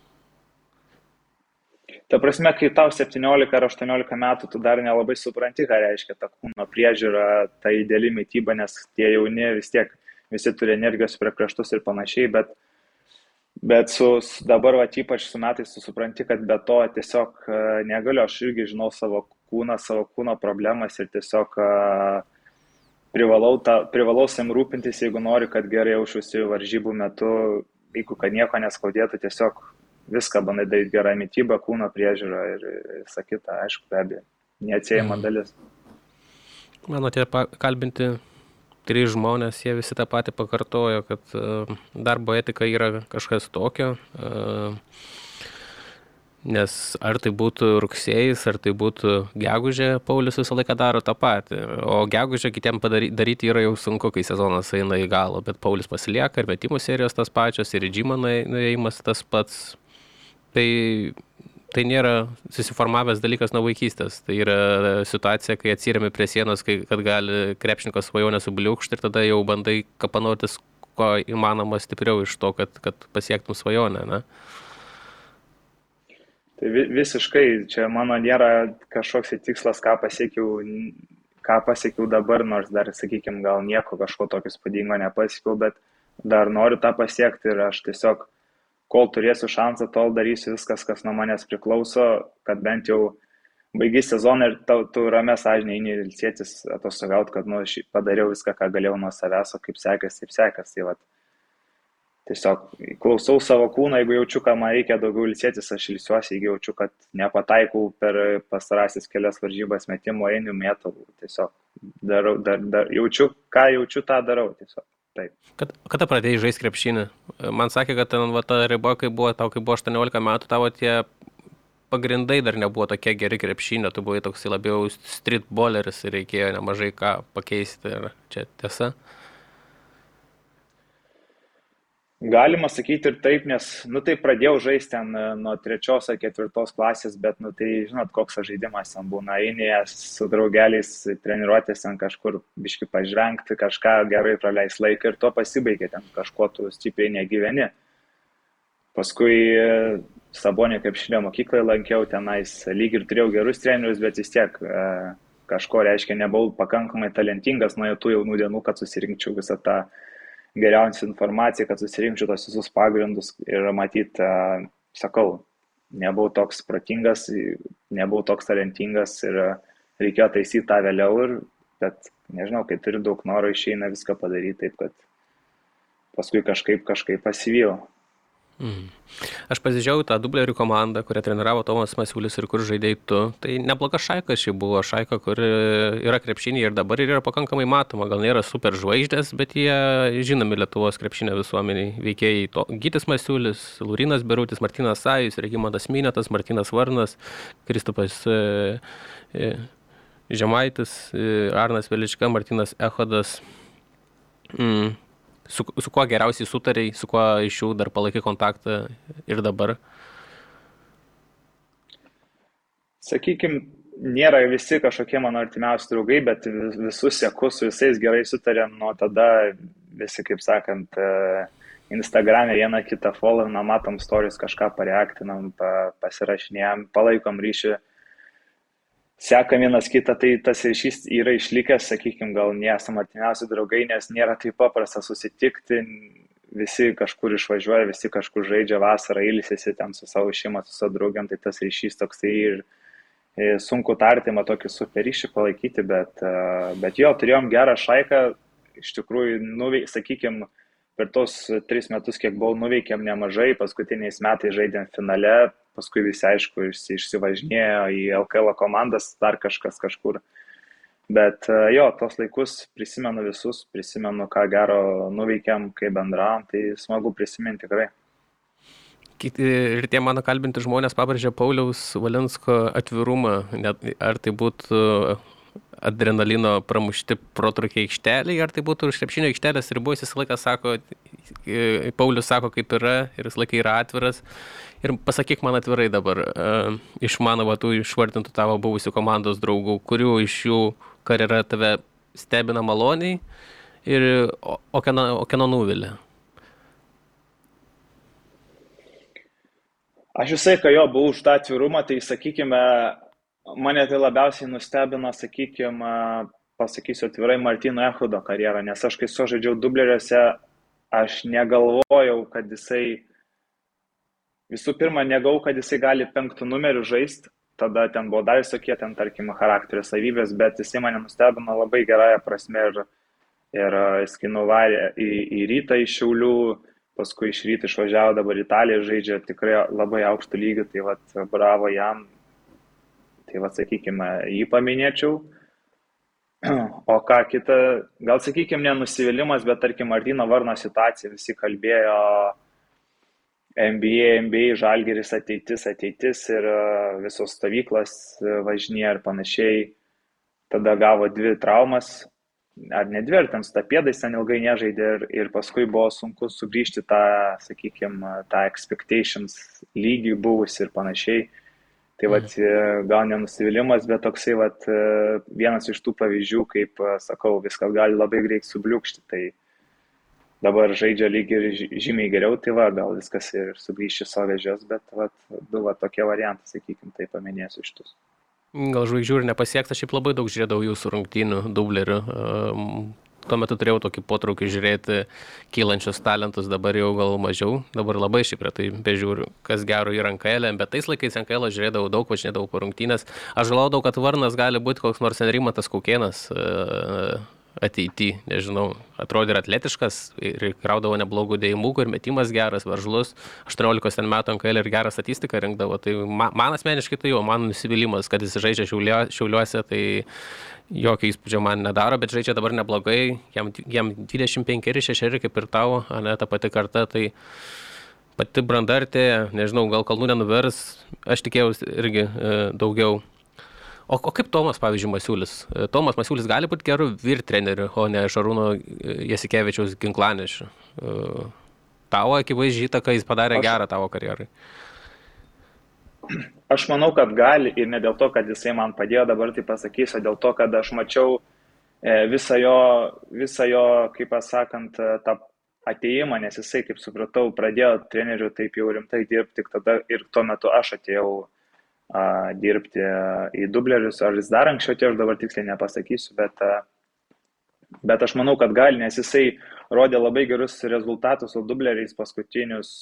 Ta prasme, kai tau septyniolika ar aštuoniolika metų, tu dar nelabai supranti, ką reiškia ta kūno priežiūra, ta ideali mytyba, nes tie jauni vis tiek visi turi energijos prie kraštus ir panašiai, bet, bet su, su dabar, va, ypač su metais, tu supranti, kad be to tiesiog e, negaliu, aš irgi žinau savo kūną, savo kūno problemas ir tiesiog e, privalau, ta, privalau sam rūpintis, jeigu noriu, kad gerai jaučiuosi varžybų metu, jeigu kad nieko neskaudėtų, tiesiog viską bandai daryti gerą mytybą, kūno priežiūrą ir visą kitą, aišku, be abejo, neatsiejama dalis. Mano tie pa- kalbinti trys žmonės, jie visi tą patį pakartojo, kad e, darbo etika yra kažkas tokio, e, nes ar tai būtų rugsėjis, ar tai būtų gegužė, Paulius visą laiką daro tą patį, o gegužę kitiem padary- daryti yra jau sunku, kai sezonas eina į galą, bet Paulius pasilieka ir metimų serijos tas pačios, ir į džimą nuėjimas tas pats. Tai, tai nėra susiformavęs dalykas nuo vaikystės. Tai yra situacija, kai atsiremi prie sienos, kai, kad gali krepšininko svajonę subliūkšti ir tada jau bandai kapanotis ko įmanoma stipriau iš to, kad, kad pasiektum svajonę. Ne? Tai vi- visiškai, čia mano nėra kažkoks tikslas, ką pasiekiau, ką pasiekiau dabar, nors dar, sakykime, gal nieko kažko tokio spūdingo nepasiekiau, bet dar noriu tą pasiekti ir aš tiesiog, kol turėsiu šansą, tol darysiu viskas, kas nuo manęs priklauso, kad bent jau baigi sezoną ir tu, tu ramia sąžinė eini ilsėtis, atostogaut, kad nu, aš padariau viską, ką galėjau nuo savęs, o kaip sekės, taip sekės. Tai, vat, tiesiog klausau savo kūną, jeigu jaučiu, kad man reikia daugiau ilsėtis, aš ilsiuosi, jeigu jaučiu, kad nepataikau per pastarąsias kelias varžybas metimo, einu, mėtau, tiesiog darau, dar, dar, jaučiu, ką jaučiu, tą darau tiesiog. Taip. Kad, kada pradėjai žaisti krepšinį? Man sakė, kad ten va, ta riba, kai buvo, tau, kai buvo aštuoniolika metų, tavo tie pagrindai dar nebuvo tokie geri krepšinio, tu buvai toks labiau streetballeris ir reikėjo nemažai ką pakeisti. Ir čia tiesa? Galima sakyti ir taip, nes, nu tai pradėjau žaisti ten nuo trečios ar ketvirtos klasės, bet, nu tai, žinot, koks žaidimas ten būna, einėjęs su draugeliais treniruotės ten kažkur biški pažvengti, kažką gerai praleis laiką ir to pasibaigė, ten kažko tu stipriai negyveni. Paskui Sabonio krepšinio mokykloje lankiau, tenais lyg ir turėjau gerus trenerius, bet vis tiek kažko reiškia, nebuvau pakankamai talentingas nuo tų jaunų dienų, kad susirinkčiau visą tą geriausią informaciją, kad susirinkčiau tos visus pagrindus ir matyt, sakau, nebuvau toks protingas, nebuvau toks talentingas ir reikėjo taisyti tą vėliau, ir, bet nežinau, kai turi daug noro, išeina viską padaryti taip, kad paskui kažkaip kažkaip pasivijau. Mm. Aš pasižiūrėjau tą dublerių komandą, kurią treniravo Tomas Masiulis ir kur žaidėjai tu. Tai nebloga šaika ši buvo, šaika, kur yra krepšinė ir dabar ir yra pakankamai matoma. Gal nėra super žvaigždės, bet jie žinomi Lietuvos krepšinio visuomeniai veikėjai. To, Gytis Masiulis, Laurinas Berutis, Martynas Sajus, Regimantas Minetas, Martynas Varnas, Kristupas e, e, Žemaitis, e, Arnas Velička, Martynas Echodas. Mm. Su, su kuo geriausiai sutariai, su kuo iš jų dar palaikai kontaktą ir dabar? Sakykime, nėra visi kažkokie mano artimiausi draugai, bet visus seku, su visais gerai sutarėm, nuo tada visi, kaip sakant, Instagram'e vieną kitą followinam, matom stories, kažką pareaktinam, pasirašinėjam, palaikom ryšį. Sekam vienas kitą, tai tas ryšys yra išlikęs, sakykime, gal nesam artimiausi draugai, nes nėra taip paprasta susitikti, visi kažkur išvažiuoja, visi kažkur žaidžia vasarą, ilsisi ten su savo šeima, su savo draugiam, tai tas ryšys toksai ir, ir sunku tartimą tokį super ryšį palaikyti, bet, bet jo, turėjom gerą šaiką, iš tikrųjų, nuveik, sakykime, per tos tris metus, kiek buvau, nuveikėm nemažai, paskutiniais metais žaidėm finale, paskui visi, aišku, išsivažinėjo į L K L komandas, dar kažkas kažkur. Bet jo, tos laikus prisimenu visus, prisimenu, ką gero nuveikėm, kai bendravom, tai smagu prisiminti tikrai. Ir tie mano kalbinti žmonės pabrėžė Pauliaus Valinsko atvirumą, net, ar tai būtų adrenalino pramušti protrukiai aikšteliai, ar tai būtų už krepšinio aikštelės ribų, jis visą laiką sako, Paulius sako, kaip yra, ir visą laiką yra atviras. Ir pasakyk man atvirai dabar, uh, iš mano va, tų išvardintų tavo buvusių komandos draugų, kurių iš jų karjera tave stebina maloniai, ir, o, o kieno, o kieno nuvilia? Aš visai, kai jo buvau už tą atvirumą, tai sakykime, mane tai labiausiai nustebino, sakykime, pasakysiu atvirai, Martyno Echodo karjerą, nes aš kai sužaidžiau dubleriuose, aš negalvojau, kad jisai, visų pirma, negau, kad jisai gali penktų numerių žaisti, tada ten buvo dar visokie, ten tarkim, charakterio savybės, bet jisai mane nustebino labai gerąją prasme ir, ir jis nuvarė į, į Rytą iš Šiaulių, paskui iš Ryto išvažiavo, dabar Italiją žaidžia tikrai labai aukštų lygių, tai vat bravo jam, tai vat sakykime, jį paminėčiau. O ką kita, gal sakykime, nenusivylimas, bet tarkim Martyno Varno situacija, visi kalbėjo N B A, N B A, Žalgiris ateitis, ateitis ir visos stovyklos važinėja ir panašiai. Tada gavo dvi traumas, ar ne dvi, ar ten su tapėdais ten ilgai nežaidė ir, ir paskui buvo sunku sugrįžti tą, sakykime, tą expectations lygį buvusi ir panašiai. Tai vat, gal nenusivylimas, bet toksai vat, vienas iš tų pavyzdžių, kaip sakau, viskas gali labai greit subliūkšti. Tai dabar žaidžia lyg ir žymiai geriau, tai va, gal viskas ir sugrįžti savo vėžios, bet vat, du va, tokie variantai, sakykime, tai paminėsiu šitus. Gal žvaigždžių ir nepasiekta, šiaip labai daug žiūrėdavau jūsų rungtynių dublerių. Tuo metu turėjau tokį potraukį žiūrėti kylančius talentus, dabar jau gal mažiau, dabar labai šiaip retai bežiūriu, kas gero į N K L, bet tais laikais N K L žiūrėdavau daug, važinėdavau po rungtynės. Aš žinodavau, kad Varnas gali būti koks nors Rimantas Kaukėnas ateity, nežinau, atrodė ir atletiškas, ir kraudavo neblogų dėjimų, ir metimas geras, varžlus, aštuoniolikos ten metų N K L ir gerą statistiką rinkdavo. Tai man, man asmeniškai tai jau, man nusivylimas, kad jis žaidžia šiaulio, Šiauliuose, tai jokio įspūdžio man nedaro, bet žaidžia dabar neblogai, jam, jam dvidešimt penki šeši kaip ir tavo, ne, ta pati karta, tai pati branda artėja, nežinau, gal kalnų nenuvers, aš tikėjausi irgi e, daugiau. O, o kaip Tomas, pavyzdžiui, Masiulis? Tomas Masiulis gali būti gerų vyr trenerių, o ne Šarūno Jasikevičiaus ginklanešių. Tavo akivaizdžiai įtaka jis padarė aš, gerą tavo karjerai. Aš manau, kad gali ir ne dėl to, kad jisai man padėjo, dabar tai pasakysiu, dėl to, kad aš mačiau visą jo, visą jo kaip pasakant, tą atėjimą, nes jisai, kaip supratau, pradėjo trenerių taip jau rimtai dirbti, tik tada ir tuo metu aš atėjau a, dirbti į dublerius, ar jis dar anksčiau atėjo, aš dabar tiksliai nepasakysiu, bet, a, bet aš manau, kad gali, nes jisai rodė labai gerus rezultatus su dubleriais paskutinius,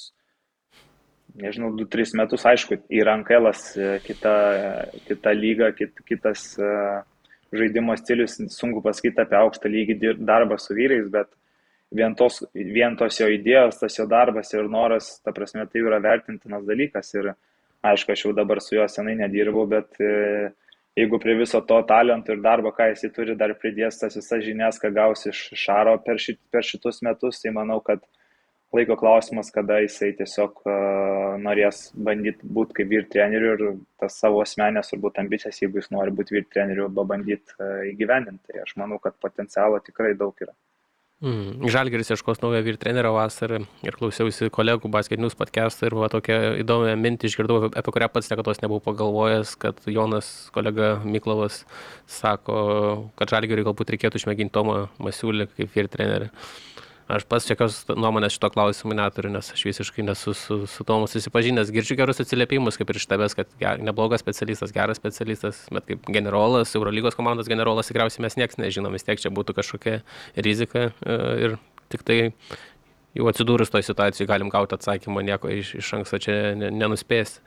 nežinau, du tris metus, aišku, yra N K L-as kita, kita lyga, kit, kitas a, žaidimo stilius, sunku pasakyti apie aukštą lygį darbą su vyrais, bet vien tos, vien tos jo idėjos, tas jo darbas ir noras, ta prasme, tai yra vertintinas dalykas ir aišku, aš jau dabar su juo senai nedirbau, bet e, jeigu prie viso to talento ir darbo, ką jisai turi, dar pridės tas visas žinias, ką gaus iš Šaro per, šit, per šitus metus, tai manau, kad laiko klausimas, kada jisai tiesiog uh, norės bandyti būti kaip vyr treneriu ir tas savo asmenės turbūt ambicijas, jeigu jis nori būti vyr treneriu, bandyti uh, įgyvendinti. Tai aš manau, kad potencialo tikrai daug yra. Mm. Žalgiris ieškos naujo vyr trenerio vasarą ir klausiausi kolegų Basket News podcast'ą ir buvo tokia įdomią mintį išgirdau, apie kurią pats niekados nebuvau pagalvojęs, kad Jonas, kolega Miklovas, sako, kad Žalgiriui galbūt reikėtų išmėginti Tomą Masiulį kaip vyr trenerį. Aš pats čekios nuomonės šito klausimu neturiu, nes aš visiškai nesu su, su Tomu susipažinęs. Girdžiu gerus atsiliepimus, kaip ir iš tavęs, kad ger, neblogas specialistas, geras specialistas, bet kaip generolas, Eurolygos komandos generolas, tikriausiai mes nieks nežinom, vis tiek čia būtų kažkokia rizika ir tik tai jau atsidūrus toj situacijai galim gauti atsakymą, nieko iš, iš anksto čia nenuspėsi.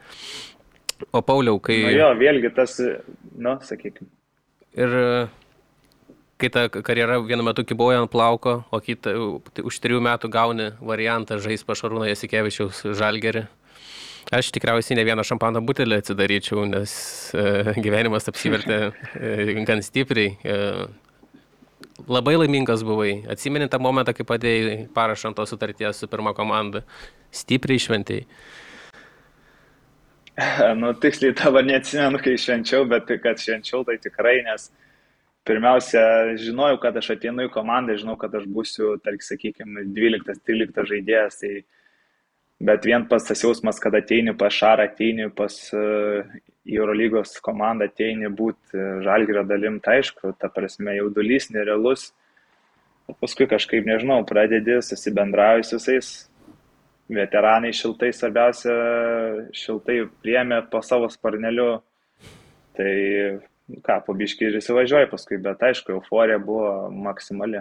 O Pauliau, kai... Nu jo, vėlgi tas, nu, sakykime. Ir... kai ta karjera vienu metu kiboja ant plauko, o kitą už trijų metų gauni variantą žais pa Šarūno Jasikevičiaus Žalgirį. Aš tikriausiai ne vieną šampano butelį atsidaryčiau, nes e, gyvenimas apsivertė e, gan stipriai. E, labai laimingas buvai. Atsimeni tą momentą, kai padėjai parašant tos sutarties su pirma komanda. Stipriai šventėjai. Nu, tiksliai dabar neatsimenu, kai švenčiau, bet kad švenčiau, tai tikrai, nes pirmiausia, žinojau, kad aš ateinu į komandą, žinau, kad aš būsiu, tark, sakykime, dvyliktas tryliktas žaidėjas, tai, bet vien pas tas jausmas, kad ateini pas Šarą, ateini pas uh, Eurolygos komandą, ateini būti Žalgirio dalim, tai aišku, ta prasme, jaudulys nerealus. O paskui kažkaip, nežinau, pradedi, susibendrauji su visais, veteranai šiltai, svarbiausia, šiltai priėmė po savo sparneliu, tai... ką, po biškį ir įsivažiuoju paskui, bet aišku, euforija buvo maksimali.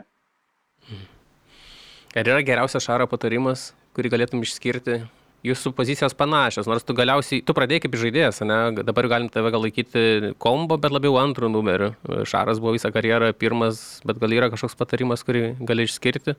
Ar yra geriausias Šaro patarimas, kurį galėtum išskirti? Jūsų pozicijos panašios, nors tu galiausiai, tu pradėjai kaip žaidėjas, ne? Dabar galim tave gal laikyti kombo, bet labiau antrų numerių. Šaras buvo visą karjerą pirmas, bet gal yra kažkoks patarimas, kurį gali išskirti?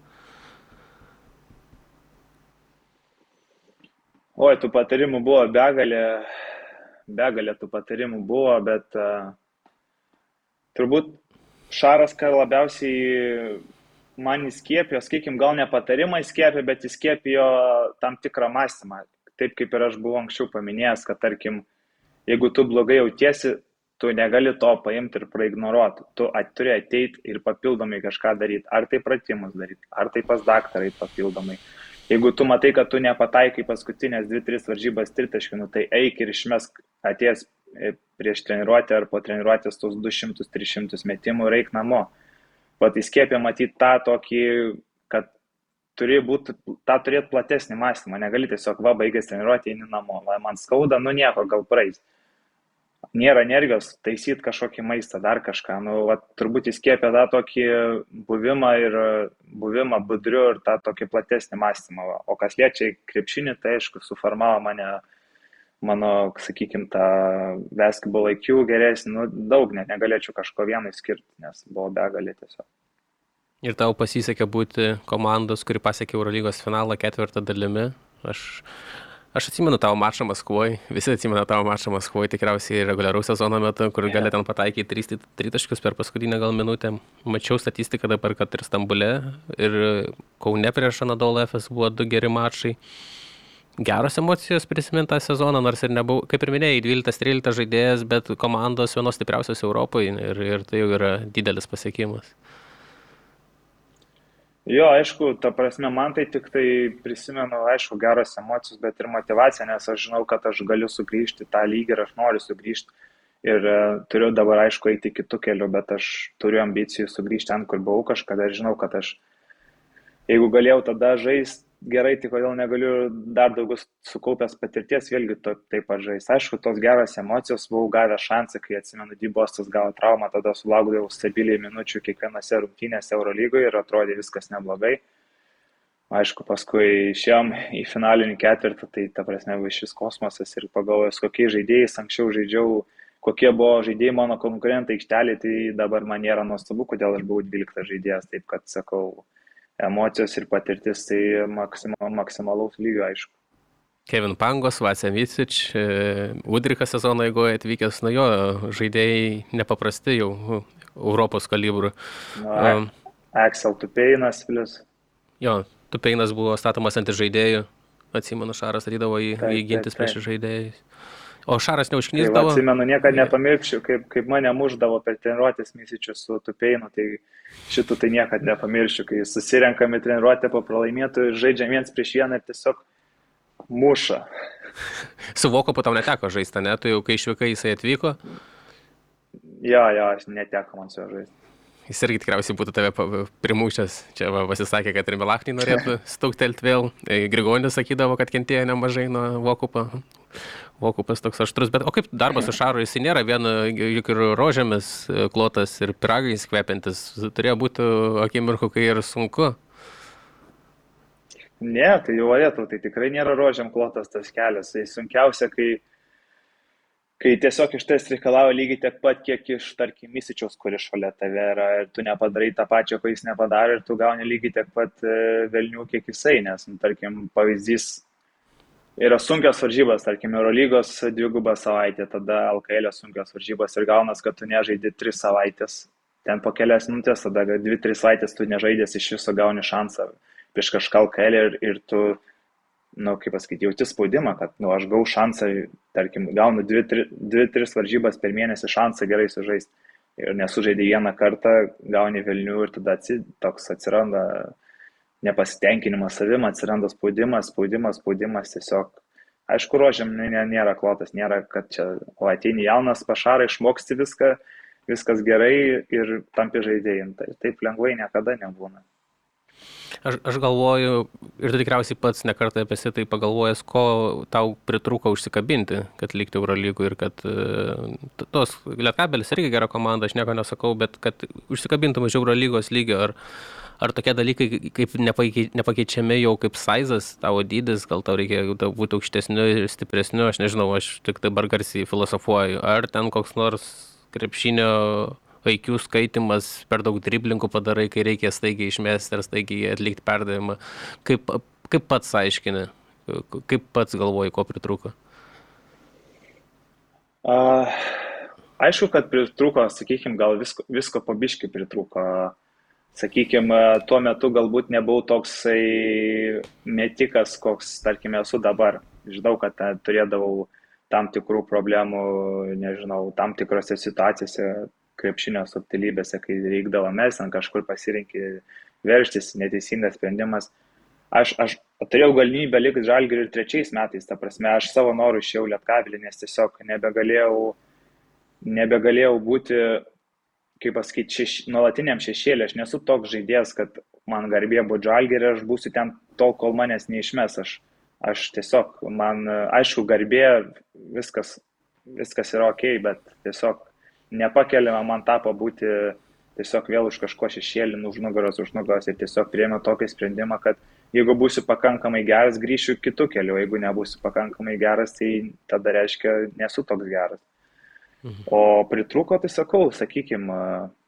Oi, tų patarimų buvo begalė, begalė tų patarimų buvo, bet... Uh... Turbūt Šaras, ką labiausiai man įskiepijo, sakykime, gal ne patarimą įskiepijo, bet įskiepijo tam tikrą mąstymą. Taip kaip ir aš buvau anksčiau paminėjęs, kad tarkim, jeigu tu blogai jautiesi, tu negali to paimti ir praignoruoti. Tu turi ateiti ir papildomai kažką daryti. Ar tai pratimus daryti, ar tai pas daktarą papildomai. Jeigu tu matai, kad tu nepataikai paskutinės dvi tris varžybas tritaškių, nu, tai eik ir išmesk atėjęs prieš treniruotę ar po treniruotės tos du šimtus tris šimtus metimų ir eik namo. Vat įskėpė matyti tą tokį, kad turi būti, tą turėti platesnį mąstymą. Negali tiesiog, va, baigęs treniruotę, eini namo. Va, man skauda, nu nieko, gal praeis. Nėra energijos taisyti kažkokį maistą, dar kažką. Nu, va, turbūt įskėpė tą tokį buvimą ir buvimą budriu ir tą tokį platesnį mąstymą. Va. O kas liečia krepšinį, tai aišku, suformavo mane mano, sakykime, tą basketball I Q geresnį, nu, daug net negalėčiau kažko vieno išskirti, nes buvo begalė tiesiog. Ir tau pasisekė būti komandos, kuri pasiekė Eurolygos finalą ketvirtą dalimi. Aš, aš atsimenu tavo mačą Maskvoje, visi atsimena tavo mačą Maskvoje, tikriausiai reguliaraus sezono metu, kur yeah. gali ten pataikyti tris tritaškius per paskutinę gal minutę. Mačiau statistiką dabar, kad ir Stambule, ir Kaune prieš Anadolu Efes buvo du geri mačai. Geros emocijos prisimint tą sezoną, nors ir nebuvo, kaip ir minėjai, dvyliktas tryliktas žaidėjas, bet komandos vienos stipriausios Europoje ir, ir tai jau yra didelis pasiekimas. Jo, aišku, ta prasme, man tai tik tai prisimenu, aišku, geros emocijos, bet ir motivacija, nes aš žinau, kad aš galiu sugrįžti tą lygį ir aš noriu sugrįžti. Ir e, turiu dabar, aišku, eiti kitų kelių, bet aš turiu ambicijų sugrįžti ten, kur buvau kažkada ir žinau, kad aš, jeigu galėjau tada žaisti gerai, tai kodėl negaliu dar daugiau sukaupęs patirties, vėlgi to, taip pat žaisti. Aišku, tos geros emocijos, buvau gavęs šansą, kai atsimenu, Dybostas gavo traumą, tada sulaukdavau stabiliai minučių kiekvienose rungtynėse Eurolygoje ir atrodė viskas neblogai. Aišku, paskui išėjom į finalinį ketvirtą, tai ta prasme buvo šis kosmosas ir pagalvojus, kokiais žaidėjais anksčiau žaidžiau, kokie buvo žaidėjai mano konkurentai aikštelėje, tai dabar man nėra nuostabu, kodėl aš buvau dvyliktas žaidėjas, taip kad sakau, emocijos ir patirtis tai maksimal, maksimalaus lygio, aišku. Kevin Pangos, Vasia Micic, Udrikas sezono eigoje atvykęs, nu jo, žaidėjai nepaprasti jau Europos kalibrų. No, um, Axel Tupeinas plius. Jo, Tupeinas buvo statomas ant žaidėjų, atsimenu, Šaras atydavo į, taip, į gintis taip, taip. prieš žaidėjus. O Šaras Tai neužknysdavo. va, atsimenu, niekada nepamiršiu, kaip, kaip mane muždavo per treniruotės Micičius su Tupeinu, tai šitų tai niekada nepamiršiu, kai susirenkame treniruotę po pralaimėtų ir žaidžiam viens prieš vieną ir tiesiog muša. Su Vokopu tau neteko žaisti, ne? Tu jau kai išvykai jisai atvyko? Jo, jo, aš neteko man su juo žaisti. Jis irgi tikriausiai būtų tave primušęs. Čia va, pasisakė, kad ir Milaknį norėtų stauktelti vėl. Grigonis sakydavo, kad kentėjo nemažai nuo Vokupo. Vokupas toks aštrus. Bet o kaip darbas su Šaru? Jis nėra vien juk ir rožėmis klotas ir piragais kvepiantis. Turėjo būti akimirkų, kai ir sunku. Ne, tai jau varėtų, tai tikrai nėra rožėm klotas tas kelias. Tai sunkiausia, kai kai tiesiog iš tais reikalauja lygiai tiek pat, kiek iš, tarkim, Misičiaus, kuris šalia tave yra, ir tu nepadarai tą pačią, ko jis nepadarė, ir tu gauni lygiai tiek pat velnių, kiek jisai, nes, nu, tarkim, pavyzdys yra sunkios varžybos, tarkim, Eurolygos dvigubą savaitę, tada L K L sunkios varžybos ir gaunas, kad tu nežaidi tris savaitės, ten po kelias minutės, tada dvi tris savaitės tu nežaidės, iš viso gauni šansą prieš kažką L K L ir, ir tu nu, kaip pasakyti, jauti spaudimą, kad, nu, aš gau šansą, tarkim, gaunu dvi, tris varžybas per mėnesį šansą gerai sužaisti. Ir nesužaidai vieną kartą, gauni velnių ir tada atsid, toks atsiranda nepasitenkinimas savim, atsiranda spaudimas, spaudimas, spaudimas, tiesiog, aišku, rožėm nėra klotas, nėra, kad čia, o ateini jaunas pašarai, išmoksti viską, viskas gerai ir tampi žaidėjim. Tai taip lengvai niekada nebūna. Aš, aš galvoju, ir tu tikriausiai pats nekartą apie tai pagalvojęs, ko tau pritrūko užsikabinti, kad likti Eurolygų ir kad uh, tos Lietkabelis irgi gera komanda, aš nieko nesakau, bet kad užsikabintum už Eurolygos lygio, ar, ar tokie dalykai kaip nepakeičiami jau kaip saizas, tavo dydis, gal tau reikia būti aukštesniu ir stipresniu, aš nežinau, aš tik dabar garsiai filosofuoju, ar ten koks nors krepšinio I Q skaitimas, per daug driblinkų padarai, kai reikia staigiai išmesti ar staigiai atlikti perdavimą. Kaip, kaip pats aiškini, kaip pats galvoji, ko pritrūko? Uh, aišku, kad pritrūko, sakykime, gal visko, visko pabiški pritrūko. Sakykime, tuo metu galbūt nebuvau toksai metikas, koks, tarkime, esu dabar. Žinau, kad turėdavau tam tikrų problemų, nežinau, tam tikrose situacijose, krepšinio subtilybėse, kai reikdavo mes, ant kažkur pasirinkti verštis, neteisingas sprendimas. Aš, aš turėjau galimybę likti Žalgiriui ir trečiais metais, ta prasme, aš savo norų išėjau Lietkabelį, nes tiesiog nebegalėjau, nebegalėjau būti, kaip pasakyti, šeš, nuolatiniam šešėlį. Aš nesu toks žaidėjas, kad man garbė būti Žalgirį, aš būsiu ten tol, kol manęs neišmes. Aš, aš tiesiog, man, aišku, garbė, viskas, viskas yra ok, bet tiesiog nepakeliama man tapo būti tiesiog vėl už kažko šešėlį, už nugaros, už nugaros ir tiesiog priėmiau tokį sprendimą, kad jeigu būsiu pakankamai geras, grįšiu kitų kelių, jeigu nebūsiu pakankamai geras, tai tada reiškia nesu toks geras. Mhm. O pritrūko, tai sakau, sakykime,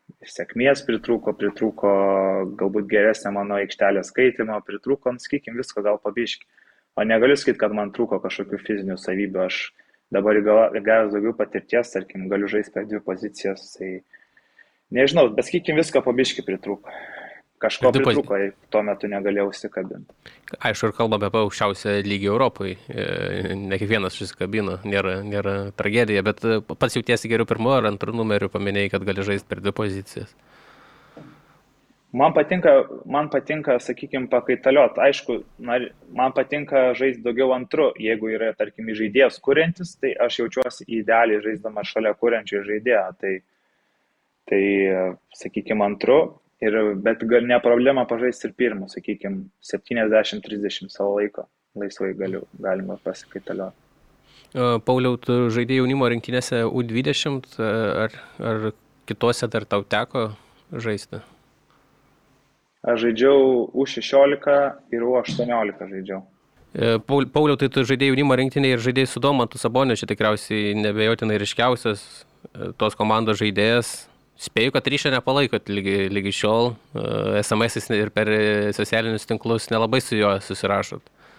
sėkmės pritrūko, pritrūko galbūt geresnio mano aikštelės skaitimo, pritrūko, nu, sakykim, visko gal pabiški. O negaliu sakyti, kad man trūko kažkokių fizinių savybių. Aš dabar gavęs daugiau patirties, tarkim, galiu žaisti per dvi pozicijas. Tai nežinau, bet sakykim, visko pabiški pritrūko. Kažko pritrūko, jei tuo metu negalėjau užsikabinti. Aišku, ir kalbame apie aukščiausią lygį Europai. Ne kiekvienas užsikabino, nėra, nėra tragedija, bet pats jautiesi geriau pirmo ar antrų numerių, paminėjai, kad gali žaisti per dvi pozicijas. Man patinka, man patinka, sakykime, pakaitaliot. Aišku, man patinka žaisti daugiau antru. Jeigu yra, tarkim, žaidėjas kuriantis, tai aš jaučiuosi idealiai žaisdamas šalia kuriančio žaidėjo. Tai, tai sakykime, antru. Ir, bet gal ne problema pažaisti ir pirmų, sakykime, septyniasdešimt trisdešimt savo laiko laisvai galiu, galima pasikaitalioti. Pauliau, tu žaidėjai jaunimo rinktinėse U dvidešimt, ar, ar kitose dar tau teko žaisti? Aš žaidžiau U šešiolika ir U aštuoniolika žaidžiau. Pauliau, tai tu žaidėjai jaunimo rinktinėje ir žaidėjai su Domantu Saboniu, čia tikriausiai nebejotinai ryškiausias tos komandos žaidėjas. Spėju, kad ryšio nepalaikot lygi, lygi šiol, es em es ir per socialinius tinklus nelabai su juo susirašot.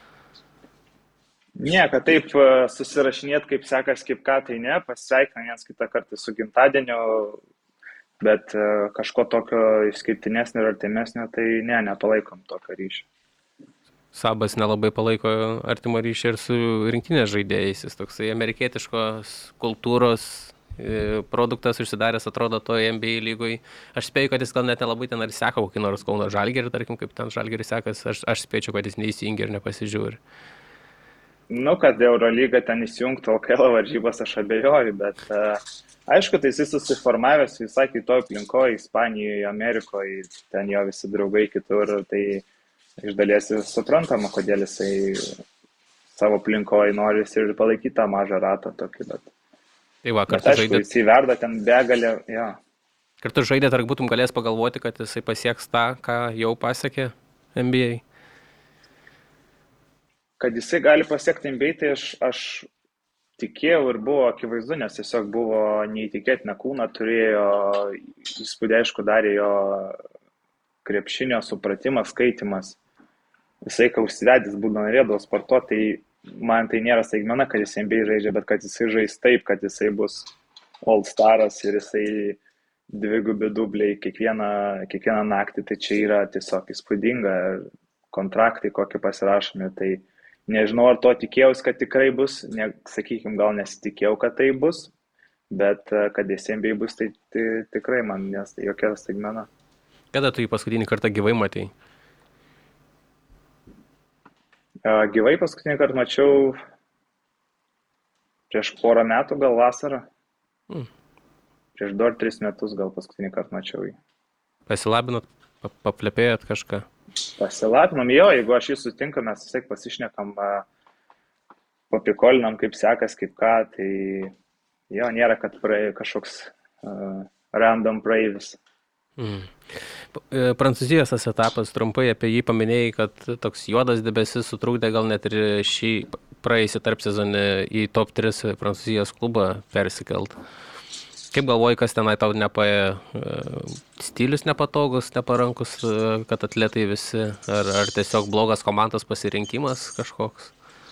Ne, kad taip susirašinėt, kaip sekas, kaip ką, tai ne, pasisveikina vienas kitą kartą su gimtadieniu, bet kažko tokio išskirtinesnio ir artimesnio, tai ne, nepalaikom tokio ryšio. Sabas nelabai palaiko artimo ryšio ir su rinktinės žaidėjais, jis toksai amerikietiškos kultūros produktas užsidaręs, atrodo, toje N B A lygoj. Aš spėju, kad jis gal net nelabai ten ar seka kokį nors Kauno Žalgirį, tarkim, kaip ten Žalgirį sekas, aš, aš spėčiau, kad jis neįsijungia ir nepasižiūri. Nu, kad Eurolyga ten įsijungtų L K L varžybas, aš abejoju, bet uh, aišku, tai jis susiformavęs visai kitoj aplinkoje, Ispanijoje, Amerikoje, ten jo visi draugai kitur, tai iš dalies suprantama, kodėl jisai savo aplinkoje nori ir palaikyti tą mažą ratą tokį, bet Tai va, kartu aišku, žaidėt... jis įverda ten begalę, ja. Kartu žaidėt, ar būtum galės pagalvoti, kad jisai pasieks tą, ką jau pasiekė N B A? Kad jisai gali pasiekti N B A, tai aš, aš tikėjau ir buvo akivaizdu, nes tiesiog buvo neįtikėtina kūną, turėjo įspūdį, aišku, darė jo krepšinio supratimas, skaitimas. Visai, ką užsivedęs būdavo norėdavo sportuoti, tai man tai nėra staigmena, kad jis N B A žaidžia, bet kad jisai žais taip, kad jisai bus all-staras ir jisai dvigubi dubliai kiekvieną, kiekvieną naktį, tai čia yra tiesiog įspūdinga, kontraktai kokie pasirašomi, tai nežinau, ar to tikėjausi, kad tikrai bus, ne, sakykime, gal nesitikėjau, kad tai bus, bet kad jis N B A bus, tai, tai tikrai man nes tai jokia staigmena. Kada tu jį paskutinį kartą gyvai matei? Gyvai paskutinį kartą mačiau prieš porą metų, gal vasarą. Hmm. Prieš du ar tris metus gal paskutinį kartą mačiau jį. Pasilabinot, paplepėjot kažką? Pasilabinom, jo, jeigu aš jį sutinku, mes vis tiek pasišnekam, papikolinam, kaip sekas, kaip ką, tai jo, nėra, kad praėjo kažkoks uh, random praeivis. Mm. Prancūzijos tas etapas, trumpai apie jį paminėjai, kad toks juodas debesis sutrūkdė gal net ir šį praėjusį tarp sezonį į top tris Prancūzijos klubą persikelt. Kaip galvoji, kas tenai tau nepaėjo? Stilius nepatogus, neparankus, kad atletai visi, ar, ar tiesiog blogas komandos pasirinkimas kažkoks?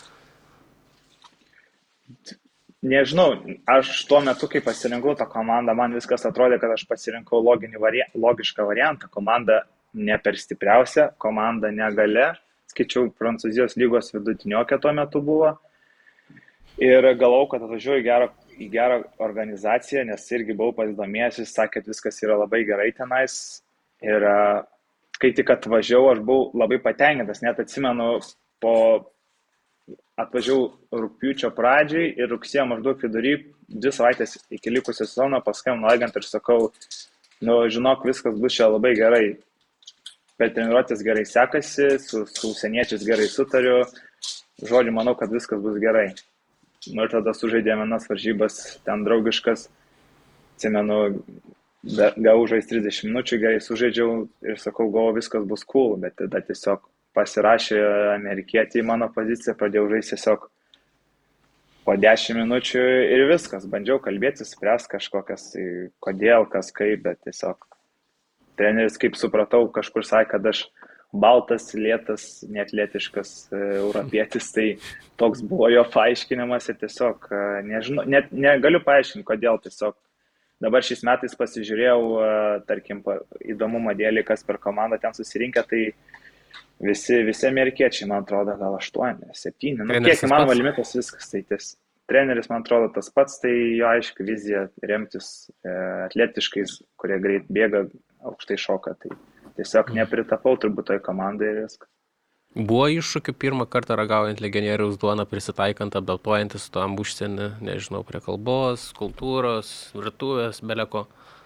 Nežinau, aš tuo metu, kai pasirinkau tą komandą, man viskas atrodė, kad aš pasirinkau loginį vari... logišką variantą. Komanda ne per stipriausia, komanda negale. Skaičiau, Prancūzijos lygos vidutiniokė tuo metu buvo. Ir galvojau, kad atvažiuoju į gerą, į gerą organizaciją, nes irgi buvau pasidomėjęs, jis sakė, kad viskas yra labai gerai tenais. Ir kai tik atvažiavau, aš buvau labai patenkintas, net atsimenu po... Atvažiavau rugpjūčio pradžiai ir rugsėjo maždaug vidury, dvi savaitės iki likusio sezono paskambinau agentui ir sakau, nu, žinok, viskas bus čia labai gerai. Per treniruotės gerai sekasi, su, su užsieniečiais gerai sutariu, žodžiu, manau, kad viskas bus gerai. Nu, ir tada sužaidėme vienas varžybas, ten draugiškas, atsimenu, gavau žais trisdešimt minučių, gerai sužaidžiau ir sakau, galvo, viskas bus cool, bet tada tiesiog pasirašė amerikietį į mano poziciją, pradėjau žaisti tiesiog po dešimt minučių ir viskas. Bandžiau kalbėti, spręs kažkokias, kodėl, kas kaip, bet tiesiog treneris, kaip supratau, kažkur sakė, kad aš baltas, lėtas, neatletiškas europietis, tai toks buvo jo paaiškinimas ir tiesiog nežinau, net negaliu paaiškinti, kodėl tiesiog. Dabar šiais metais pasižiūrėjau, tarkim, įdomumo dėlį, kas per komandą ten susirinkę, tai visi, visi amerikiečiai, man atrodo, gal aštuoni, septyni, nu, kiek įmanoma limitas viskas, tai ties, treneris, man atrodo, tas pats, tai jo aišku vizija remtis e, atletiškais, kurie greit bėga, aukštai šoka, tai tiesiog nepritapau turbūt toj komandai ir viskas. Buvo iššūkių pirmą kartą ragaujant legionieriaus duoną, prisitaikant, adaptuojantis tam užsienį, nežinau, prie kalbos, kultūros, virtuvės, beleko?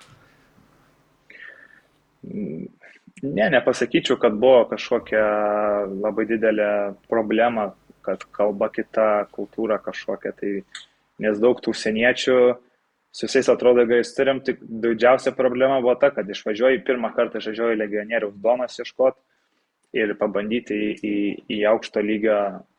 Ne, nepasakyčiau, kad buvo kažkokia labai didelė problema, kad kalba kita, kultūra kažkokia, tai nes daug tų užsieniečių, su visais atrodo gerai turim, tik didžiausia problema buvo ta, kad išvažiuoju, pirmą kartą išvažiuoju legionieriaus duonos ieškoti ir pabandyti į, į, į aukštą lygą,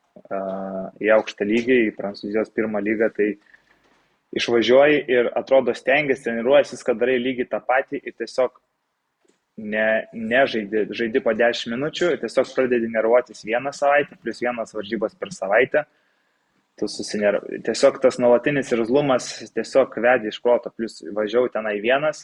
į aukštą lygį, į Prancūzijos pirmą lygą, tai išvažiuoji ir atrodo stengiasi, treniruojasi, kad darai lygiai tą patį ir tiesiog ne, nežaidi, žaidi po dešimt minučių, tiesiog pradedi nervuotis vieną savaitę, plus vienas varžybas per savaitę. Tu susiner... Tiesiog tas nuolatinis irzlumas tiesiog vedė iš proto, plus važiavau tenai vienas.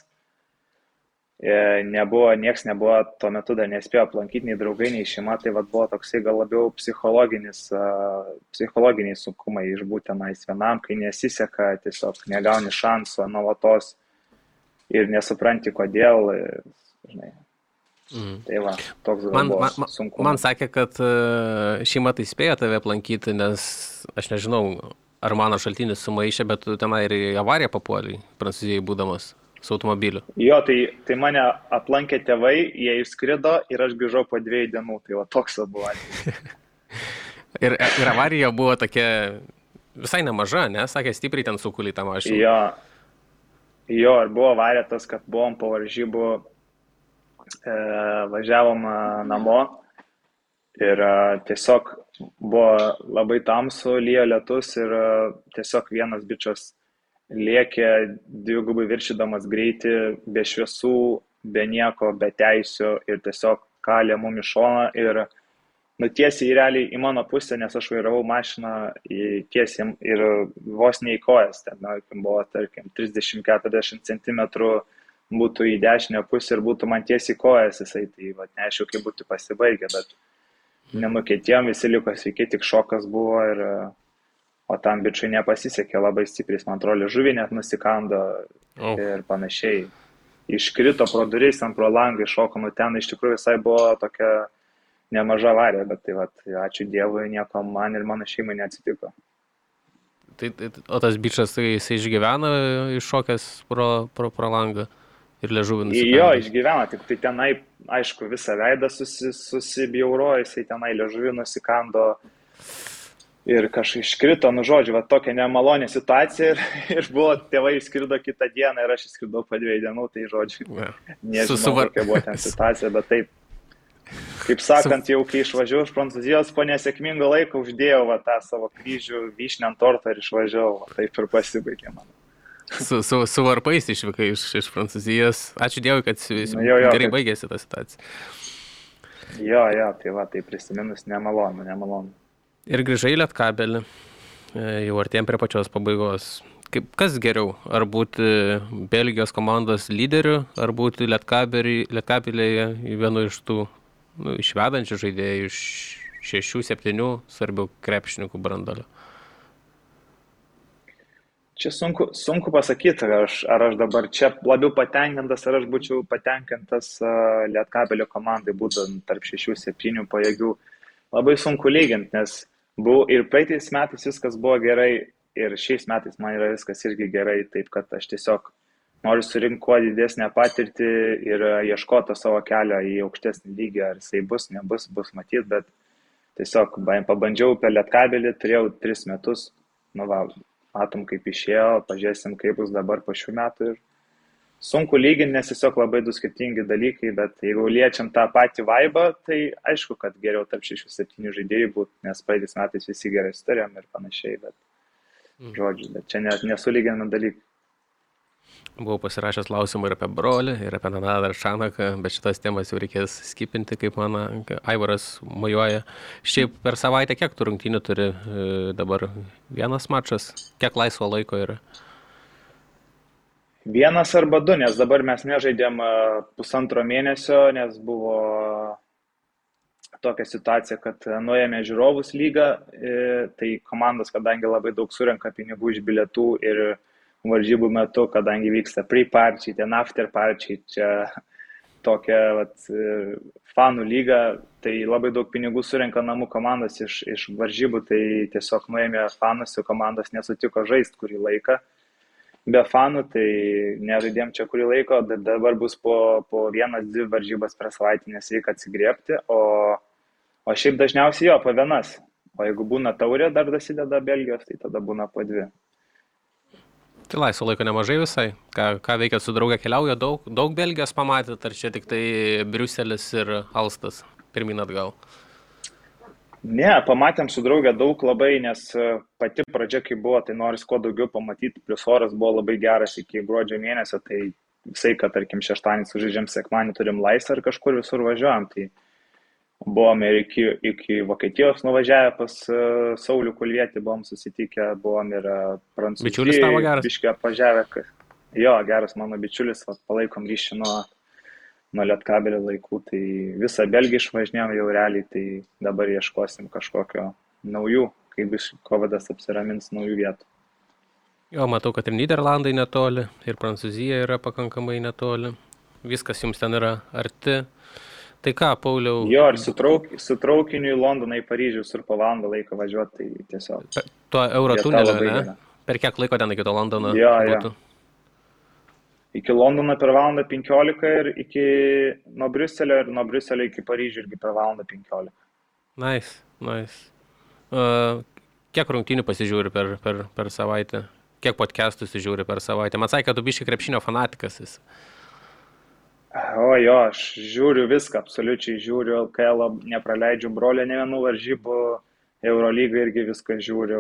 Nebuvo, nieks nebuvo, tuo metu dar nespėjo aplankyti nei draugai, nei šeima, tai vat buvo toksai gal labiau psichologinis, psichologiniai sunkumai išbūti tenais vienam, kai nesiseka, tiesiog negauni šanso nuolatos ir nesupranti kodėl, žinai. Mm. Tai va, toks gal man, buvo man, sunkumas. Man sakė, kad šeima tai spėjo tave aplankyti, nes aš nežinau, ar mano šaltinis sumaišė, bet tu tenai ir į avariją papuolei, Prancūzijai būdamas. Su automobiliu. Jo, tai, tai mane aplankė tėvai, jie išskrido ir aš grįžau po dviejų dienų, tai va toks buvo. ir, ir avarija buvo tokia visai nemaža, ne? Sakė, stipriai ten sukulį tą mašiną. Jo, jo, ir buvo avarija tas, kad buvom po varžybų, e, važiavom namo ir e, tiesiog buvo labai tamsu, lijo lietus ir e, tiesiog vienas bičas lėkė dvigubai viršydamas greitį, be šviesų, be nieko, be teisių ir tiesiog kalė mum į šoną ir nutiesiai realiai į mano pusę, nes aš vairavau mašiną į tiesiai ir vos neįkojas, ten buvo, tarkim, trisdešimt keturiasdešimt centimetrų būtų į dešinę pusę ir būtų man tiesiai kojas jisai, tai va, neaišku, kaip būtų pasibaigę, bet nenukentėjom, visi liko sveiki, tik šokas buvo ir o tam bičiui nepasisekė labai stipriai, man atrodo, žuvį net nusikando oh. ir panašiai. Iškrito pro duris, ant pro langą iššoko, nu ten iš tikrųjų visai buvo tokia nemaža avarija, bet tai va, ačiū Dievui, nieko man ir mano šeimai neatsitiko. Tai, tai, o tas bičas, tai jis išgyveno iššokęs pro, pro, pro langą ir liežuvį nusikando? Jo, išgyveno, tik tai tenai, aišku, visą veidą susi, susibjaurojo, jisai tenai liežuvį nusikando. Ir kažkaip iškrito, nu žodžiu, va tokia nemalonė situacija ir, ir buvo, tėvai išskrido kitą dieną ir aš išskridau po dviejų dienų, tai žodžiu, nežinau, Suvar... kokia buvo ten situacija, bet taip, kaip sakant, jau kai išvažiavau iš Prancūzijos, po nesėkmingo laiko uždėjau va tą savo kryžių vyšnę ant torto ir išvažiavau, va, taip ir pasibaigė man. Su, su, su varpais išvykai iš, iš Prancūzijos, ačiū Dievui, kad nu, jo, jo, gerai taip... baigėsi ta situacija. Jo, jo, tai va, tai prisiminus nemalonu, nemalonu. Ir grįžai į Lietkabelį, jau artėjom prie pačios pabaigos. Kaip, kas geriau, ar būti Belgijos komandos lyderiu, ar būti Lietkabelėje vienu iš tų nu, išvedančių žaidėjų iš šešių, septynių svarbių krepšininkų brandolio? Čia sunku, sunku pasakyti, ar aš, ar aš dabar čia labiau patenkintas, ar aš būčiau patenkintas Lietkabelio komandai, būtent tarp šešių, septynių pajėgių. Labai sunku lyginti, nes buvo ir praeitais metais viskas buvo gerai ir šiais metais man yra viskas irgi gerai, taip kad aš tiesiog noriu surinkti kuo didesnę patirtį ir ieškoti savo kelio į aukštesnį lygį, ar jisai bus, nebus, bus matyt, bet tiesiog pabandžiau per Lietkabelį, turėjau tris metus, nu va, matom kaip išėjo, pažiūrėsim kaip bus dabar po šių metų ir sunku lyginti, nes tiesiog labai du skirtingi dalykai, bet jeigu liečiam tą patį vaibą, tai aišku, kad geriau tarp šešių septynių žaidėjų būtų, nes praeitais metais visi gerai sutarėm ir panašiai, bet žodžiu, bet čia net nesulyginami dalykai. Buvau pasirašęs klausimą ir apie brolį, ir apie Nanadą ir Šanaką, bet šitas temas jau reikės skipinti, kaip mano Aivaras mojuoja. Šiaip per savaitę kiek tų rungtynių turi dabar? Vienas mačas? Kiek laisvo laiko yra? Vienas arba du, nes dabar mes nežaidėm pusantro mėnesio, nes buvo tokia situacija, kad nuėjome žiūrovus lygą, tai komandos, kadangi labai daug surenka pinigų iš bilietų ir varžybų metu, kadangi vyksta pre-parčiai, ten after-parčiai, čia tokia vat, fanų lyga, tai labai daug pinigų surenka namų komandos iš, iš varžybų, tai tiesiog nuėmė fanus, o komandos nesutiko žaisti kurį laiką. Be fanų, tai nežaidėm čia kurį laiko, bet dabar bus po, po vienas, dvi varžybas per savaitę, nes reikia atsigriebti, o, o šiaip dažniausiai jo, po vienas. O jeigu būna taurė, dar dasideda Belgijos, tai tada būna po dvi. Tai laisvo laiko nemažai visai. Ką, ką veikia su drauge, keliauja daug, daug Belgijos pamatėt, ar čia tik tai Briuselis ir Alstas pirmin atgal? Ne, pamatėm su drauge daug labai, nes pati pradžia, kai buvo, tai noris kuo daugiau pamatyti, plus oras buvo labai geras iki gruodžio mėnesio, tai visai, kad tarkim šeštadienį sužaidžiam, sekmadienį turim laisvę ir kažkur visur važiuojam, tai buvome ir iki, iki Vokietijos nuvažiavę pas uh, Saulių Kulvietį, buvom susitikę, buvom ir uh, Prancūzijai. Bičiulis tavo geras? Biškį apvažiavę. Jo, geras mano bičiulis, vat, palaikom ryšį nuo, nuo Lietkabelio laikų, tai visą Belgiją išvažinėjom jau realiai, tai dabar ieškosim kažkokio naujų, kai bus kovidas apsiramins naujų vietų. Jo, matau, kad ir Niderlandai netoli, ir Prancūzija yra pakankamai netoli. Viskas jums ten yra arti. Tai ką, Pauliau? Jo, ir su, trauk, su traukiniu į Londoną, į Paryžių, ir po valandą laiko važiuoti, tai tiesiog. Per, tuo Eurotunelio, ne? Gana. Per kiek laiko ten iki to Londono jo, būtų? Jo. Iki Londono per valandą penkiolika ir iki nuo Briuselio ir nuo Briuselio iki Paryžių irgi per valandą penkiolika. Nice, nice. Uh, kiek rungtynių pasižiūri per, per, per savaitę? Kiek podcastų žiūri per savaitę? Man sakė, kad tu biški krepšinio fanatikas esi. O jo, aš žiūriu viską, absoliučiai žiūriu, L K L nepraleidžiu brolio ne vienų varžybų, Eurolygą irgi viską žiūriu,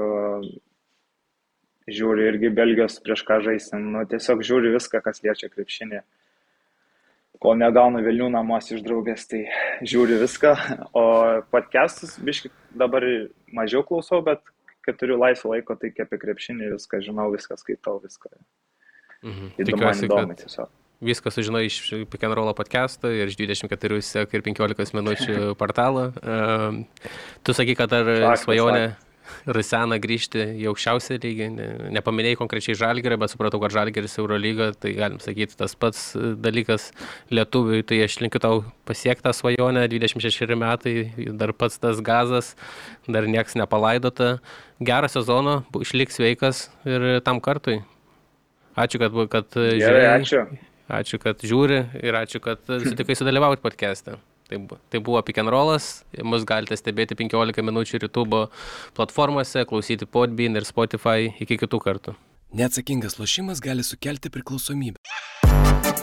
žiūriu irgi Belgijos prieš ką žaisim, nu, tiesiog žiūriu viską, kas liečia krepšinį. Kol negaunu velnių namuos iš draugės, tai žiūriu viską, o podcastus biškai dabar mažiau klausau, bet kai turiu laisvo laiko, tai apie krepšinį viską žinau, viską skaitau, viską. Mhm. Įdomu, man įdomu tiesiog. Viską sužinai iš Pick and Roll podcast'o ir iš dvidešimt keturių sek ir penkiolikos minučių portalą. Uh, tu sakai, kad ar faktas, svajonė Rusena grįžti į aukščiausią lygį. Ne, nepaminėjai konkrečiai Žalgirį, bet supratau, kad Žalgiris Eurolyga, tai galim sakyti tas pats dalykas lietuviui. Tai aš linkiu tau pasiekti tą svajonę, dvidešimt šeši metai, dar pats tas gazas, dar nieks nepalaidota. Gerą sezoną, išlik sveikas ir tam kartui. Ačiū, kad, kad Gerai, ačiū. Ačiū, kad žiūri ir ačiū, kad sutikai sudalyvauti podcast'e. Tai, tai buvo Pick and Rollas. Mus galite stebėti penkiolika minučių YouTube platformose, klausyti Podbean ir Spotify. Iki kitų kartų. Neatsakingas lošimas gali sukelti priklausomybę.